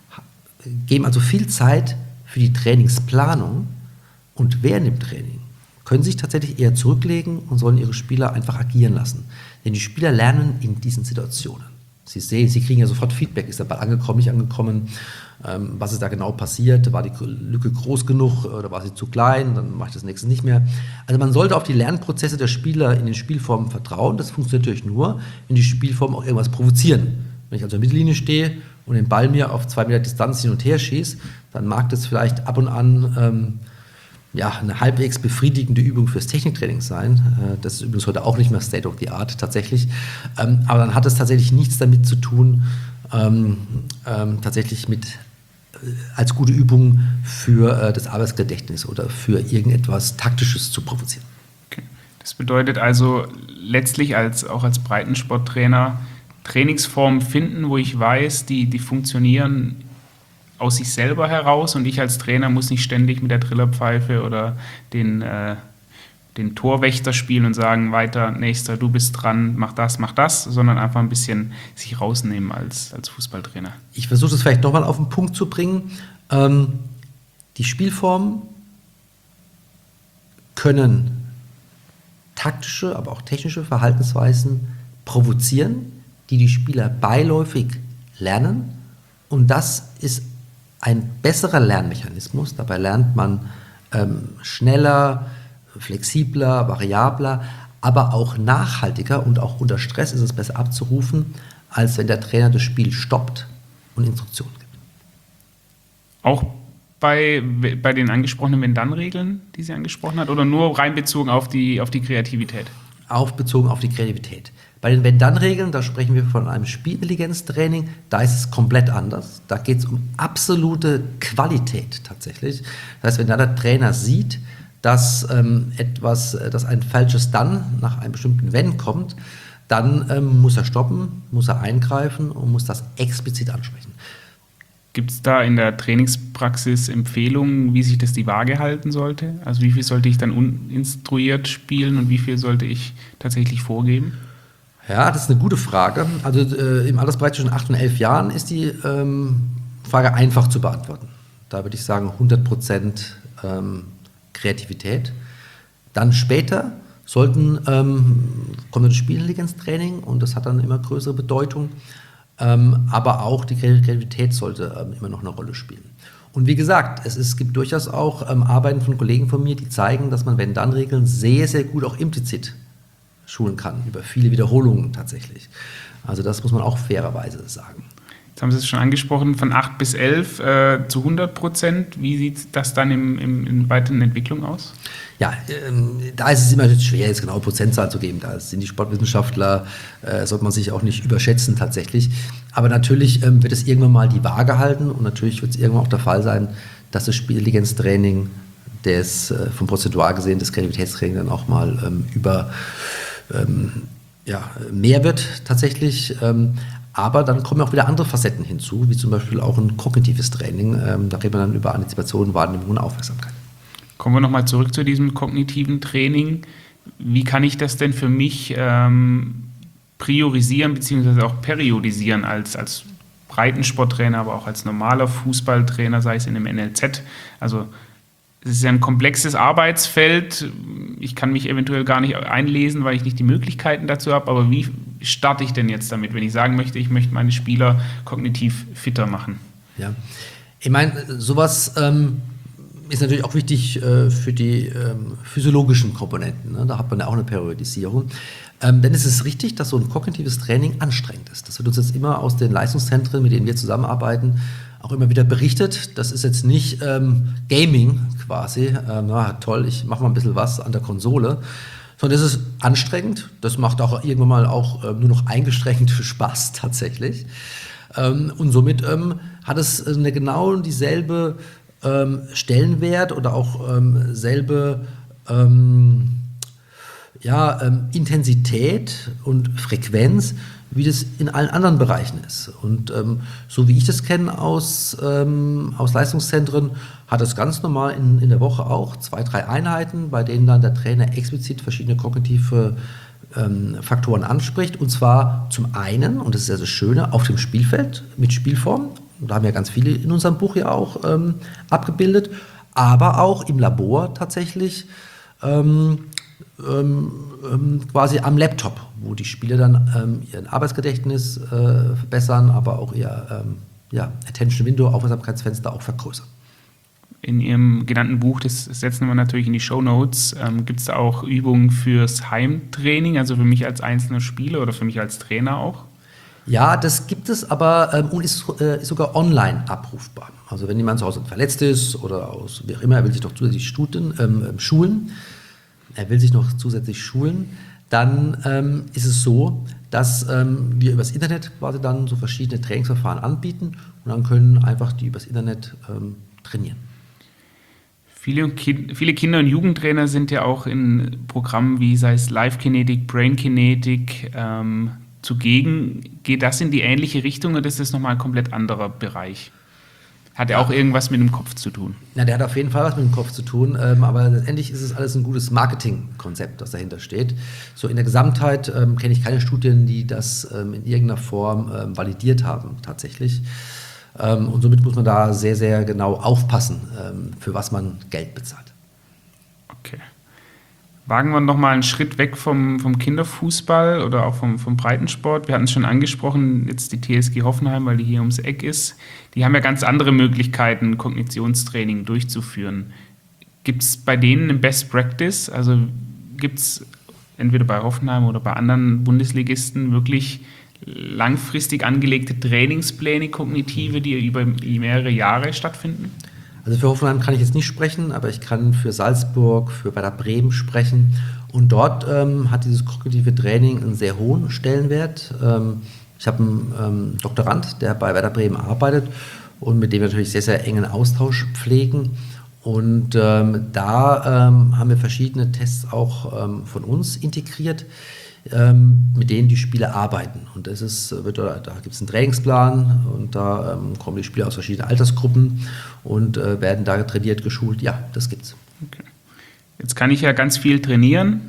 geben also viel Zeit für die Trainingsplanung und während dem Training können sich tatsächlich eher zurücklegen und sollen ihre Spieler einfach agieren lassen. Denn die Spieler lernen in diesen Situationen. Sie sehen, sie kriegen ja sofort Feedback, ist der Ball angekommen, nicht angekommen, ähm, was ist da genau passiert, war die Lücke groß genug oder war sie zu klein, dann mache ich das nächste nicht mehr. Also man sollte auf die Lernprozesse der Spieler in den Spielformen vertrauen, das funktioniert natürlich nur, wenn die Spielformen auch irgendwas provozieren. Wenn ich also in der Mittellinie stehe und den Ball mir auf zwei Meter Distanz hin und her schieße, dann mag das vielleicht ab und an ähm, ja, eine halbwegs befriedigende Übung fürs Techniktraining sein. Das ist übrigens heute auch nicht mehr State of the Art tatsächlich. Aber dann hat es tatsächlich nichts damit zu tun, ähm, ähm, tatsächlich mit äh, als gute Übung für äh, das Arbeitsgedächtnis oder für irgendetwas Taktisches zu provozieren. Okay. Das bedeutet also letztlich als, auch als Breitensporttrainer Trainingsformen finden, wo ich weiß, die, die funktionieren aus sich selber heraus und ich als Trainer muss nicht ständig mit der Trillerpfeife oder den, äh, den Torwächter spielen und sagen, weiter, nächster, du bist dran, mach das, mach das, sondern einfach ein bisschen sich rausnehmen als, als Fußballtrainer. Ich versuche das vielleicht nochmal auf den Punkt zu bringen. Ähm, die Spielformen können taktische, aber auch technische Verhaltensweisen provozieren, die die Spieler beiläufig lernen und das ist ein besserer Lernmechanismus. Dabei lernt man ähm, schneller, flexibler, variabler, aber auch nachhaltiger und auch unter Stress ist es besser abzurufen, als wenn der Trainer das Spiel stoppt und Instruktionen gibt. Auch bei, bei den angesprochenen Wenn-Dann-Regeln, die sie angesprochen hat, oder nur rein bezogen auf die, auf die Kreativität? Auch bezogen auf die Kreativität. Bei den Wenn-Dann-Regeln, da sprechen wir von einem Spielintelligenztraining, da ist es komplett anders. Da geht es um absolute Qualität tatsächlich. Das heißt, wenn da der Trainer sieht, dass ähm, etwas, dass ein falsches Dann nach einem bestimmten Wenn kommt, dann ähm, muss er stoppen, muss er eingreifen und muss das explizit ansprechen. Gibt es da in der Trainingspraxis Empfehlungen, wie sich das die Waage halten sollte? Also wie viel sollte ich dann uninstruiert spielen und wie viel sollte ich tatsächlich vorgeben? Ja, das ist eine gute Frage. Also äh, im Altersbereich zwischen acht und elf Jahren ist die ähm, Frage einfach zu beantworten. Da würde ich sagen hundert Prozent ähm, Kreativität. Dann später sollten, ähm, kommt ein Spielintelligenztraining und das hat dann immer größere Bedeutung. Ähm, aber auch die Kreativität sollte ähm, immer noch eine Rolle spielen. Und wie gesagt, es, ist, es gibt durchaus auch ähm, Arbeiten von Kollegen von mir, die zeigen, dass man Wenn-Dann-Regeln sehr, sehr gut auch implizit schulen kann, über viele Wiederholungen tatsächlich. Also das muss man auch fairerweise sagen. Jetzt haben Sie es schon angesprochen, von acht bis elf äh, zu hundert Prozent. Wie sieht das dann im, im, in weiteren Entwicklung aus? Ja, ähm, da ist es immer schwer, jetzt genaue Prozentzahl zu geben. Da sind die Sportwissenschaftler, äh, sollte man sich auch nicht überschätzen tatsächlich. Aber natürlich ähm, wird es irgendwann mal die Waage halten und natürlich wird es irgendwann auch der Fall sein, dass das Spielintelligenztraining des, äh, vom Prozentual gesehen, das Kreativitätstraining dann auch mal ähm, über ähm, ja, mehr wird tatsächlich. Ähm, aber dann kommen auch wieder andere Facetten hinzu, wie zum Beispiel auch ein kognitives Training. Ähm, da reden wir dann über Antizipation, Wahrnehmung und Aufmerksamkeit. Kommen wir nochmal zurück zu diesem kognitiven Training. Wie kann ich das denn für mich ähm, priorisieren bzw. auch periodisieren als, als Breitensporttrainer, aber auch als normaler Fußballtrainer, sei es in einem N L Z? Also es ist ja ein komplexes Arbeitsfeld. Ich kann mich eventuell gar nicht einlesen, weil ich nicht die Möglichkeiten dazu habe. Aber wie starte ich denn jetzt damit, wenn ich sagen möchte, ich möchte meine Spieler kognitiv fitter machen? Ja, ich meine, sowas ähm, ist natürlich auch wichtig äh, für die ähm, physiologischen Komponenten. Ne? Da hat man ja auch eine Periodisierung. Ähm, denn es ist richtig, dass so ein kognitives Training anstrengend ist. Das wird uns jetzt immer aus den Leistungszentren, mit denen wir zusammenarbeiten, auch immer wieder berichtet. Das ist jetzt nicht ähm, Gaming quasi. Ähm, na, toll, ich mache mal ein bisschen was an der Konsole. Sondern es ist anstrengend. Das macht auch irgendwann mal auch äh, nur noch eingeschränkt Spaß tatsächlich. Ähm, und somit ähm, hat es eine genau dieselbe ähm, Stellenwert oder auch ähm, selbe ähm, ja, ähm, Intensität und Frequenz, wie das in allen anderen Bereichen ist. Und ähm, so wie ich das kenne aus, ähm, aus Leistungszentren, hat es ganz normal in, in der Woche auch zwei, drei Einheiten, bei denen dann der Trainer explizit verschiedene kognitive ähm, Faktoren anspricht. Und zwar zum einen, und das ist ja das Schöne, auf dem Spielfeld mit Spielform. Da haben ja ganz viele in unserem Buch ja auch ähm, abgebildet, aber auch im Labor tatsächlich ähm, ähm, ähm, quasi am Laptop, wo die Spieler dann ähm, ihr Arbeitsgedächtnis äh, verbessern, aber auch ihr ähm, ja, Attention Window, Aufmerksamkeitsfenster auch vergrößern. In Ihrem genannten Buch, das setzen wir natürlich in die Shownotes, ähm, gibt es da auch Übungen fürs Heimtraining, also für mich als einzelner Spieler oder für mich als Trainer auch? Ja, das gibt es, aber ähm, und ist, äh, ist sogar online abrufbar. Also wenn jemand zu Hause verletzt ist oder aus wie auch immer, er will sich doch zusätzlich stuten, ähm, schulen, er will sich noch zusätzlich schulen, dann ähm, ist es so, dass ähm, wir übers Internet quasi dann so verschiedene Trainingsverfahren anbieten und dann können einfach die übers Internet ähm, trainieren. Viele, viele Kinder- und Jugendtrainer sind ja auch in Programmen wie sei es Live Kinetic, Brain Kinetic ähm, zugegen. Geht das in die ähnliche Richtung oder ist das nochmal ein komplett anderer Bereich? Hat ja auch irgendwas mit dem Kopf zu tun? Na, der hat auf jeden Fall was mit dem Kopf zu tun, ähm, aber letztendlich ist es alles ein gutes Marketingkonzept, das dahinter steht. So in der Gesamtheit ähm, kenne ich keine Studien, die das ähm, in irgendeiner Form ähm, validiert haben, tatsächlich. Ähm, und somit muss man da sehr, sehr genau aufpassen, ähm, für was man Geld bezahlt. Okay. Wagen wir nochmal einen Schritt weg vom, vom Kinderfußball oder auch vom, vom Breitensport. Wir hatten es schon angesprochen, jetzt die T S G Hoffenheim, weil die hier ums Eck ist. Die haben ja ganz andere Möglichkeiten, Kognitionstraining durchzuführen. Gibt es bei denen eine Best Practice? Also gibt es entweder bei Hoffenheim oder bei anderen Bundesligisten wirklich langfristig angelegte Trainingspläne, kognitive, die über mehrere Jahre stattfinden? Also für Hoffenheim kann ich jetzt nicht sprechen, aber ich kann für Salzburg, für Werder Bremen sprechen. Und dort ähm, hat dieses kognitive Training einen sehr hohen Stellenwert. Ähm, ich habe einen ähm, Doktorand, der bei Werder Bremen arbeitet und mit dem wir natürlich sehr, sehr engen Austausch pflegen. Und ähm, da ähm, haben wir verschiedene Tests auch ähm, von uns integriert, ähm, mit denen die Spieler arbeiten. Und das ist, wird, da gibt es einen Trainingsplan und da ähm, kommen die Spieler aus verschiedenen Altersgruppen und äh, werden da trainiert, geschult. Ja, das gibt's. Okay. Jetzt kann ich ja ganz viel trainieren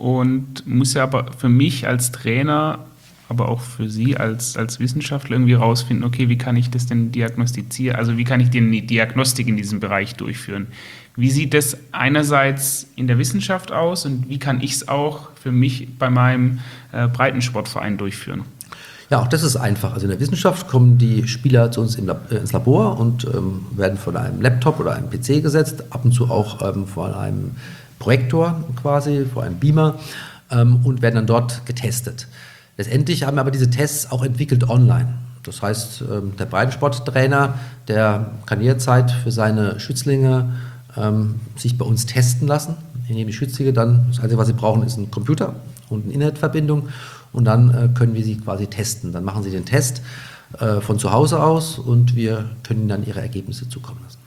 und muss ja aber für mich als Trainer, aber auch für Sie als, als Wissenschaftler irgendwie rausfinden, okay, wie kann ich das denn diagnostizieren? Also wie kann ich denn die Diagnostik in diesem Bereich durchführen? Wie sieht das einerseits in der Wissenschaft aus und wie kann ich es auch für mich bei meinem äh, Breitensportverein durchführen? Ja, auch das ist einfach. Also in der Wissenschaft kommen die Spieler zu uns im Lab, äh, ins Labor und ähm, werden vor einem Laptop oder einem P C gesetzt, ab und zu auch ähm, vor einem Projektor quasi, vor einem Beamer ähm, und werden dann dort getestet. Letztendlich haben wir aber diese Tests auch entwickelt online. Das heißt, ähm, der Breitensporttrainer, der kann jederzeit für seine Schützlinge ähm, sich bei uns testen lassen, indem die Schützlinge dann, das Einzige, was sie brauchen, ist ein Computer und eine Internetverbindung und dann äh, können wir sie quasi testen. Dann machen sie den Test äh, von zu Hause aus und wir können ihnen dann ihre Ergebnisse zukommen lassen.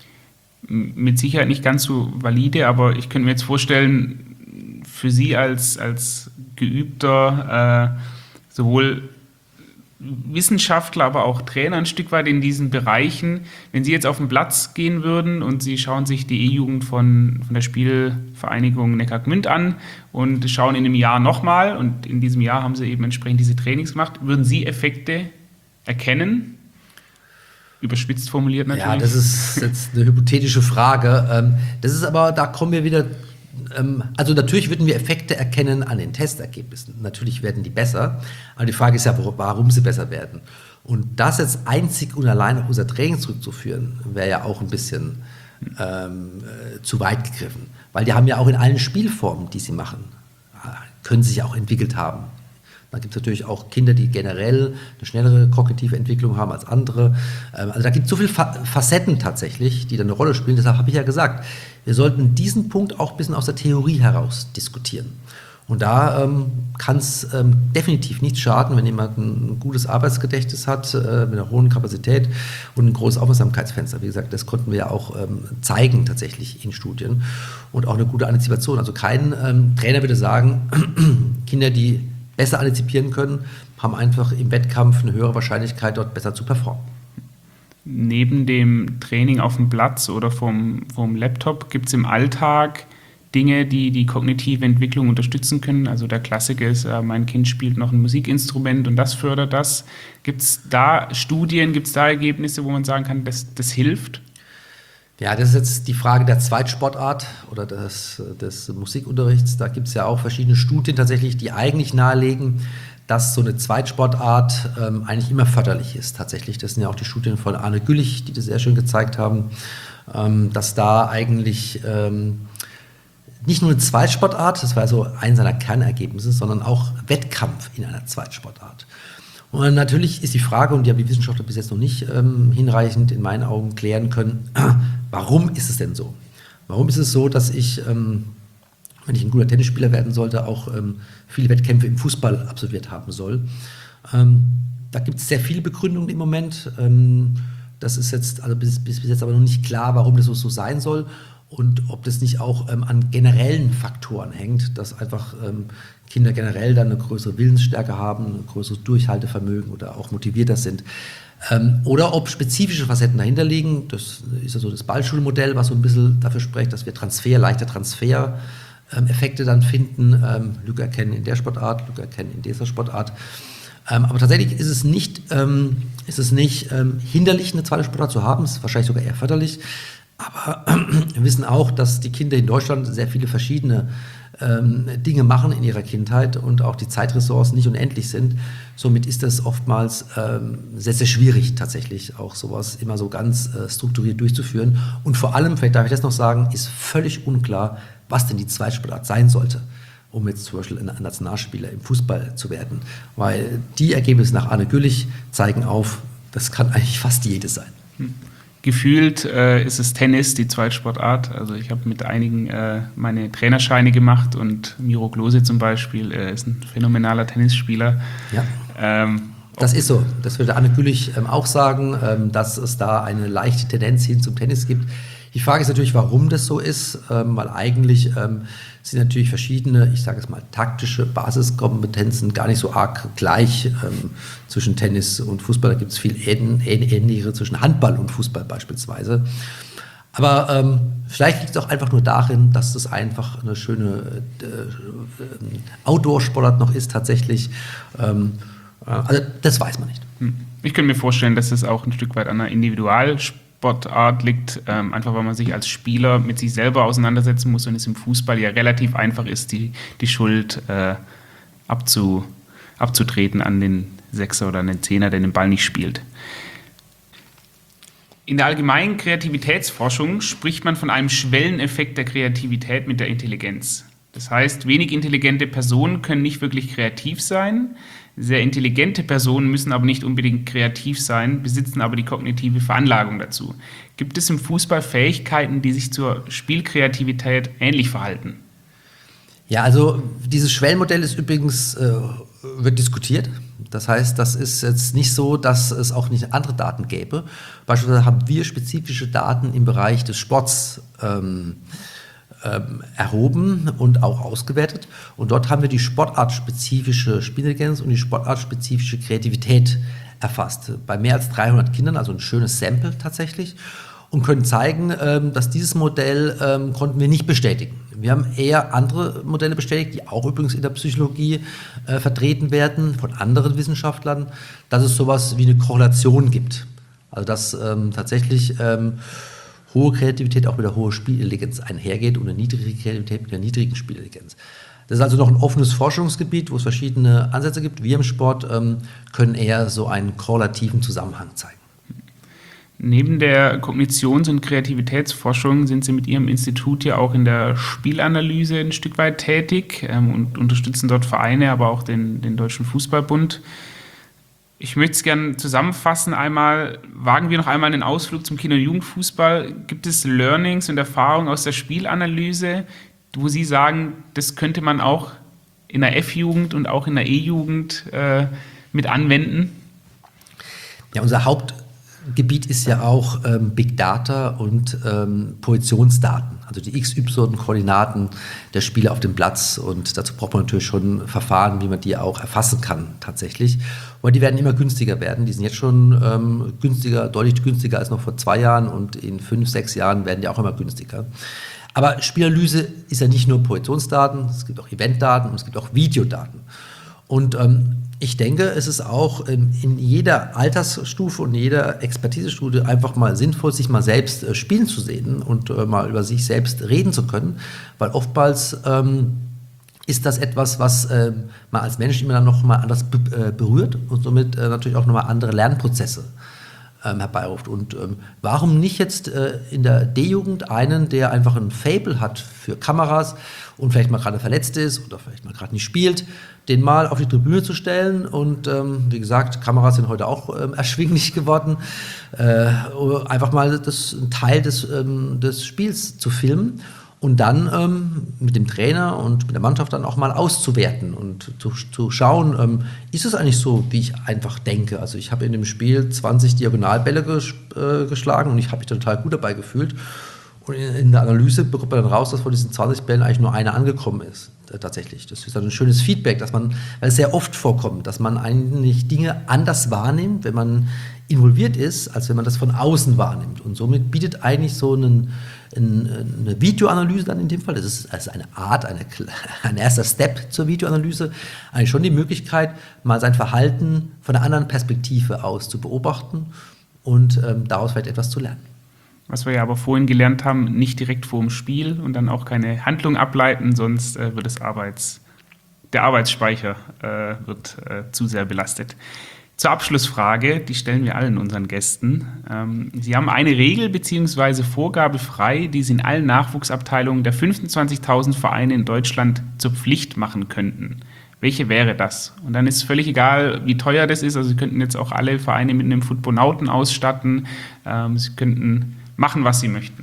Mit Sicherheit nicht ganz so valide, aber ich könnte mir jetzt vorstellen, für Sie als, als geübter äh, sowohl Wissenschaftler, aber auch Trainer ein Stück weit in diesen Bereichen, wenn Sie jetzt auf den Platz gehen würden und Sie schauen sich die E-Jugend von, von der Spielvereinigung Neckargmünd an und schauen in einem Jahr nochmal und in diesem Jahr haben Sie eben entsprechend diese Trainings gemacht, würden Sie Effekte erkennen? Überspitzt formuliert natürlich. Ja, das ist jetzt eine hypothetische Frage. Das ist aber, da kommen wir wieder ähm, also natürlich würden wir Effekte erkennen an den Testergebnissen. Natürlich werden die besser, aber die Frage ist ja, warum sie besser werden. Und das jetzt einzig und allein auf unser Training zurückzuführen, wäre ja auch ein bisschen ähm, äh, zu weit gegriffen. Weil die haben ja auch in allen Spielformen, die sie machen, können sich auch entwickelt haben. Dann gibt es natürlich auch Kinder, die generell eine schnellere kognitive Entwicklung haben als andere. Also da gibt es so viele Facetten tatsächlich, die da eine Rolle spielen. Deshalb habe ich ja gesagt, wir sollten diesen Punkt auch ein bisschen aus der Theorie heraus diskutieren. Und da ähm, kann es ähm, definitiv nicht schaden, wenn jemand ein gutes Arbeitsgedächtnis hat, äh, mit einer hohen Kapazität und ein großes Aufmerksamkeitsfenster. Wie gesagt, das konnten wir ja auch ähm, zeigen tatsächlich in Studien. Und auch eine gute Antizipation. Also kein ähm, Trainer würde sagen, Kinder, die besser antizipieren können, haben einfach im Wettkampf eine höhere Wahrscheinlichkeit, dort besser zu performen. Neben dem Training auf dem Platz oder vom, vom Laptop gibt es im Alltag Dinge, die die kognitive Entwicklung unterstützen können. Also der Klassiker ist, äh, mein Kind spielt noch ein Musikinstrument und das fördert das. Gibt es da Studien, gibt es da Ergebnisse, wo man sagen kann, das, das hilft? Ja, das ist jetzt die Frage der Zweitsportart oder des, des Musikunterrichts. Da gibt es ja auch verschiedene Studien tatsächlich, die eigentlich nahelegen, dass so eine Zweitsportart ähm, eigentlich immer förderlich ist tatsächlich. Das sind ja auch die Studien von Arne Güllich, die das sehr schön gezeigt haben, ähm, dass da eigentlich ähm, nicht nur eine Zweitsportart, das war so ein seiner Kernergebnisse, sondern auch Wettkampf in einer Zweitsportart. Und natürlich ist die Frage, und die haben die Wissenschaftler bis jetzt noch nicht ähm, hinreichend in meinen Augen klären können, warum ist es denn so? Warum ist es so, dass ich, ähm, wenn ich ein guter Tennisspieler werden sollte, auch ähm, viele Wettkämpfe im Fußball absolviert haben soll? Ähm, da gibt es sehr viele Begründungen im Moment. Ähm, das ist jetzt, also bis, bis, bis jetzt aber noch nicht klar, warum das so, so sein soll. Und ob das nicht auch ähm, an generellen Faktoren hängt, dass einfach ähm, Kinder generell dann eine größere Willensstärke haben, ein größeres Durchhaltevermögen oder auch motivierter sind. Ähm, oder ob spezifische Facetten dahinter liegen. Das ist ja so das Ballschulmodell, was so ein bisschen dafür spricht, dass wir Transfer, leichte Transfer-Effekte ähm, dann finden, ähm, Lücke erkennen in der Sportart, Lücke erkennen in dieser Sportart. Ähm, aber tatsächlich ist es nicht, ähm, ist es nicht ähm, hinderlich, eine zweite Sportart zu haben, es ist wahrscheinlich sogar eher förderlich. Aber wir wissen auch, dass die Kinder in Deutschland sehr viele verschiedene ähm, Dinge machen in ihrer Kindheit und auch die Zeitressourcen nicht unendlich sind. Somit ist das oftmals ähm, sehr, sehr schwierig, tatsächlich auch sowas immer so ganz äh, strukturiert durchzuführen. Und vor allem, vielleicht darf ich das noch sagen, ist völlig unklar, was denn die Zweitsportart sein sollte, um jetzt zum Beispiel ein Nationalspieler im Fußball zu werden. Weil die Ergebnisse nach Arne Güllich zeigen auf, das kann eigentlich fast jedes sein. Hm. Gefühlt äh, ist es Tennis, die Zweitsportart. Also ich habe mit einigen äh, meine Trainerscheine gemacht und Miro Klose zum Beispiel äh, ist ein phänomenaler Tennisspieler. Ja. Ähm, das ist so. Das würde Arne Güllich ähm, auch sagen, ähm, dass es da eine leichte Tendenz hin zum Tennis gibt. Die Frage ist natürlich, warum das so ist, ähm, weil eigentlich ähm, sind natürlich verschiedene, ich sage es mal, taktische Basiskompetenzen gar nicht so arg gleich ähm, zwischen Tennis und Fußball. Da gibt es viel ähnlichere zwischen Handball und Fußball beispielsweise. Aber ähm, vielleicht liegt es auch einfach nur darin, dass das einfach eine schöne äh, äh, Outdoor-Sportart noch ist tatsächlich. Ähm, äh, also das weiß man nicht. Ich könnte mir vorstellen, dass es auch ein Stück weit an einer Individualsportart Sportart liegt, ähm, einfach weil man sich als Spieler mit sich selber auseinandersetzen muss und es im Fußball ja relativ einfach ist, die, die Schuld äh, abzu, abzutreten an den Sechser oder an den Zehner, der den Ball nicht spielt. In der allgemeinen Kreativitätsforschung spricht man von einem Schwelleneffekt der Kreativität mit der Intelligenz. Das heißt, wenig intelligente Personen können nicht wirklich kreativ sein. Sehr intelligente Personen müssen aber nicht unbedingt kreativ sein, besitzen aber die kognitive Veranlagung dazu. Gibt es im Fußball Fähigkeiten, die sich zur Spielkreativität ähnlich verhalten? Ja, also dieses Schwellenmodell ist übrigens, äh, wird diskutiert. Das heißt, das ist jetzt nicht so, dass es auch nicht andere Daten gäbe. Beispielsweise haben wir spezifische Daten im Bereich des Sports ähm, Ähm, erhoben und auch ausgewertet. Und dort haben wir die sportartspezifische Spielintelligenz und die sportartspezifische Kreativität erfasst. Bei mehr als dreihundert Kindern, also ein schönes Sample tatsächlich, und können zeigen, ähm, dass dieses Modell ähm, konnten wir nicht bestätigen. Wir haben eher andere Modelle bestätigt, die auch übrigens in der Psychologie äh, vertreten werden von anderen Wissenschaftlern, dass es sowas wie eine Korrelation gibt. Also dass ähm, tatsächlich ähm, hohe Kreativität auch mit der hohen Spielintelligenz einhergeht und eine niedrige Kreativität mit der niedrigen Spielintelligenz. Das ist also noch ein offenes Forschungsgebiet, wo es verschiedene Ansätze gibt. Wir im Sport ähm, können eher so einen korrelativen Zusammenhang zeigen. Neben der Kognitions- und Kreativitätsforschung sind Sie mit Ihrem Institut ja auch in der Spielanalyse ein Stück weit tätig ähm, und unterstützen dort Vereine, aber auch den, den Deutschen Fußballbund. Ich möchte es gerne zusammenfassen. Einmal wagen wir noch einmal einen Ausflug zum Kinder- und Jugendfußball. Gibt es Learnings und Erfahrungen aus der Spielanalyse, wo Sie sagen, das könnte man auch in der F-Jugend und auch in der E-Jugend äh, mit anwenden? Ja, unser Hauptgebiet ist ja auch ähm, Big Data und ähm, Positionsdaten, also die X Y-Koordinaten der Spieler auf dem Platz. Und dazu braucht man natürlich schon Verfahren, wie man die auch erfassen kann tatsächlich. Aber die werden immer günstiger werden. Die sind jetzt schon ähm, günstiger, deutlich günstiger als noch vor zwei Jahren und in fünf, sechs Jahren werden die auch immer günstiger. Aber Spielanalyse ist ja nicht nur Positionsdaten, es gibt auch Eventdaten und es gibt auch Videodaten. Und ähm, ich denke, es ist auch ähm, in jeder Altersstufe und jeder Expertisestufe einfach mal sinnvoll, sich mal selbst äh, spielen zu sehen und äh, mal über sich selbst reden zu können, weil oftmals ähm, ist das etwas, was äh, man als Mensch immer dann noch mal anders be- äh, berührt und somit äh, natürlich auch nochmal andere Lernprozesse ähm, herbeiruft. Und ähm, warum nicht jetzt äh, in der D-Jugend einen, der einfach ein Faible hat für Kameras und vielleicht mal gerade verletzt ist oder vielleicht mal gerade nicht spielt, den mal auf die Tribüne zu stellen und ähm, wie gesagt, Kameras sind heute auch ähm, erschwinglich geworden, äh, einfach mal das, einen Teil des, ähm, des Spiels zu filmen und dann ähm, mit dem Trainer und mit der Mannschaft dann auch mal auszuwerten und zu, zu schauen, ähm, ist es eigentlich so, wie ich einfach denke. Also ich habe in dem Spiel zwanzig Diagonalbälle ges- äh, geschlagen und ich habe mich total gut dabei gefühlt. Und in, in der Analyse bekommt man dann raus, dass von diesen zwanzig Bällen eigentlich nur einer angekommen ist. Äh, tatsächlich. Das ist dann ein schönes Feedback, dass man, weil es sehr oft vorkommt, dass man eigentlich Dinge anders wahrnimmt, wenn man involviert ist, als wenn man das von außen wahrnimmt. Und somit bietet eigentlich so einen, ein, eine Videoanalyse dann in dem Fall, das ist also eine Art, eine, ein erster Step zur Videoanalyse, eigentlich schon die Möglichkeit, mal sein Verhalten von einer anderen Perspektive aus zu beobachten und ähm, daraus vielleicht etwas zu lernen. Was wir ja aber vorhin gelernt haben, nicht direkt vor dem Spiel und dann auch keine Handlung ableiten, sonst äh, wird das Arbeits, der Arbeitsspeicher äh, wird äh, zu sehr belastet. Zur Abschlussfrage, die stellen wir allen unseren Gästen. Ähm, Sie haben eine Regel bzw. Vorgabe frei, die Sie in allen Nachwuchsabteilungen der fünfundzwanzigtausend Vereine in Deutschland zur Pflicht machen könnten. Welche wäre das? Und dann ist es völlig egal, wie teuer das ist. Also Sie könnten jetzt auch alle Vereine mit einem Footbonauten ausstatten. Ähm, Sie könnten machen, was Sie möchten.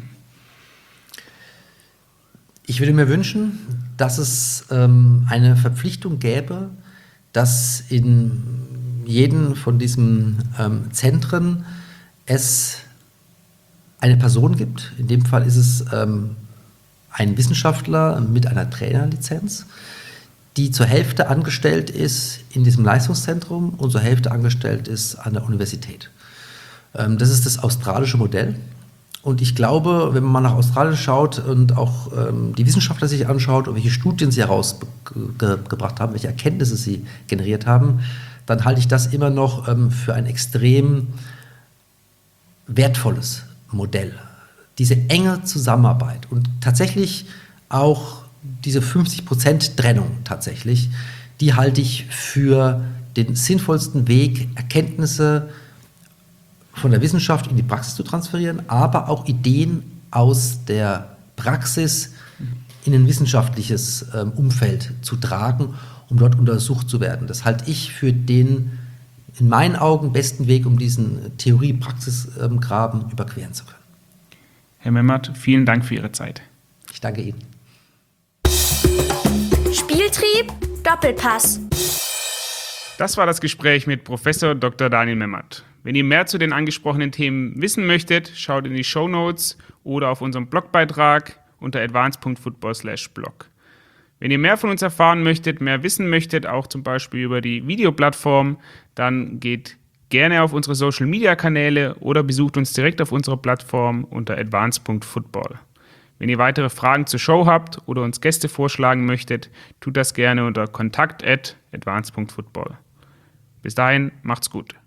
Ich würde mir wünschen, dass es ähm, eine Verpflichtung gäbe, dass in jedem von diesen ähm, Zentren es eine Person gibt. In dem Fall ist es ähm, ein Wissenschaftler mit einer Trainerlizenz, die zur Hälfte angestellt ist in diesem Leistungszentrum und zur Hälfte angestellt ist an der Universität. Ähm, das ist das australische Modell. Und ich glaube, wenn man mal nach Australien schaut und auch ähm, die Wissenschaftler sich anschaut und welche Studien sie herausgebracht haben, welche Erkenntnisse sie generiert haben, dann halte ich das immer noch ähm, für ein extrem wertvolles Modell. Diese enge Zusammenarbeit und tatsächlich auch diese fünfzig Prozent Trennung tatsächlich, die halte ich für den sinnvollsten Weg, Erkenntnisse von der Wissenschaft in die Praxis zu transferieren, aber auch Ideen aus der Praxis in ein wissenschaftliches ähm, Umfeld zu tragen, um dort untersucht zu werden. Das halte ich für den in meinen Augen besten Weg, um diesen Theorie-Praxis-Graben ähm, überqueren zu können. Herr Memmert, vielen Dank für Ihre Zeit. Ich danke Ihnen. Spieltrieb, Doppelpass. Das war das Gespräch mit Professor Doktor Daniel Memmert. Wenn ihr mehr zu den angesprochenen Themen wissen möchtet, schaut in die Shownotes oder auf unserem Blogbeitrag unter advance punkt football slash blog. Wenn ihr mehr von uns erfahren möchtet, mehr wissen möchtet, auch zum Beispiel über die Videoplattform, dann geht gerne auf unsere Social-Media-Kanäle oder besucht uns direkt auf unserer Plattform unter advance punkt football. Wenn ihr weitere Fragen zur Show habt oder uns Gäste vorschlagen möchtet, tut das gerne unter kontakt at advance punkt football. Bis dahin, macht's gut.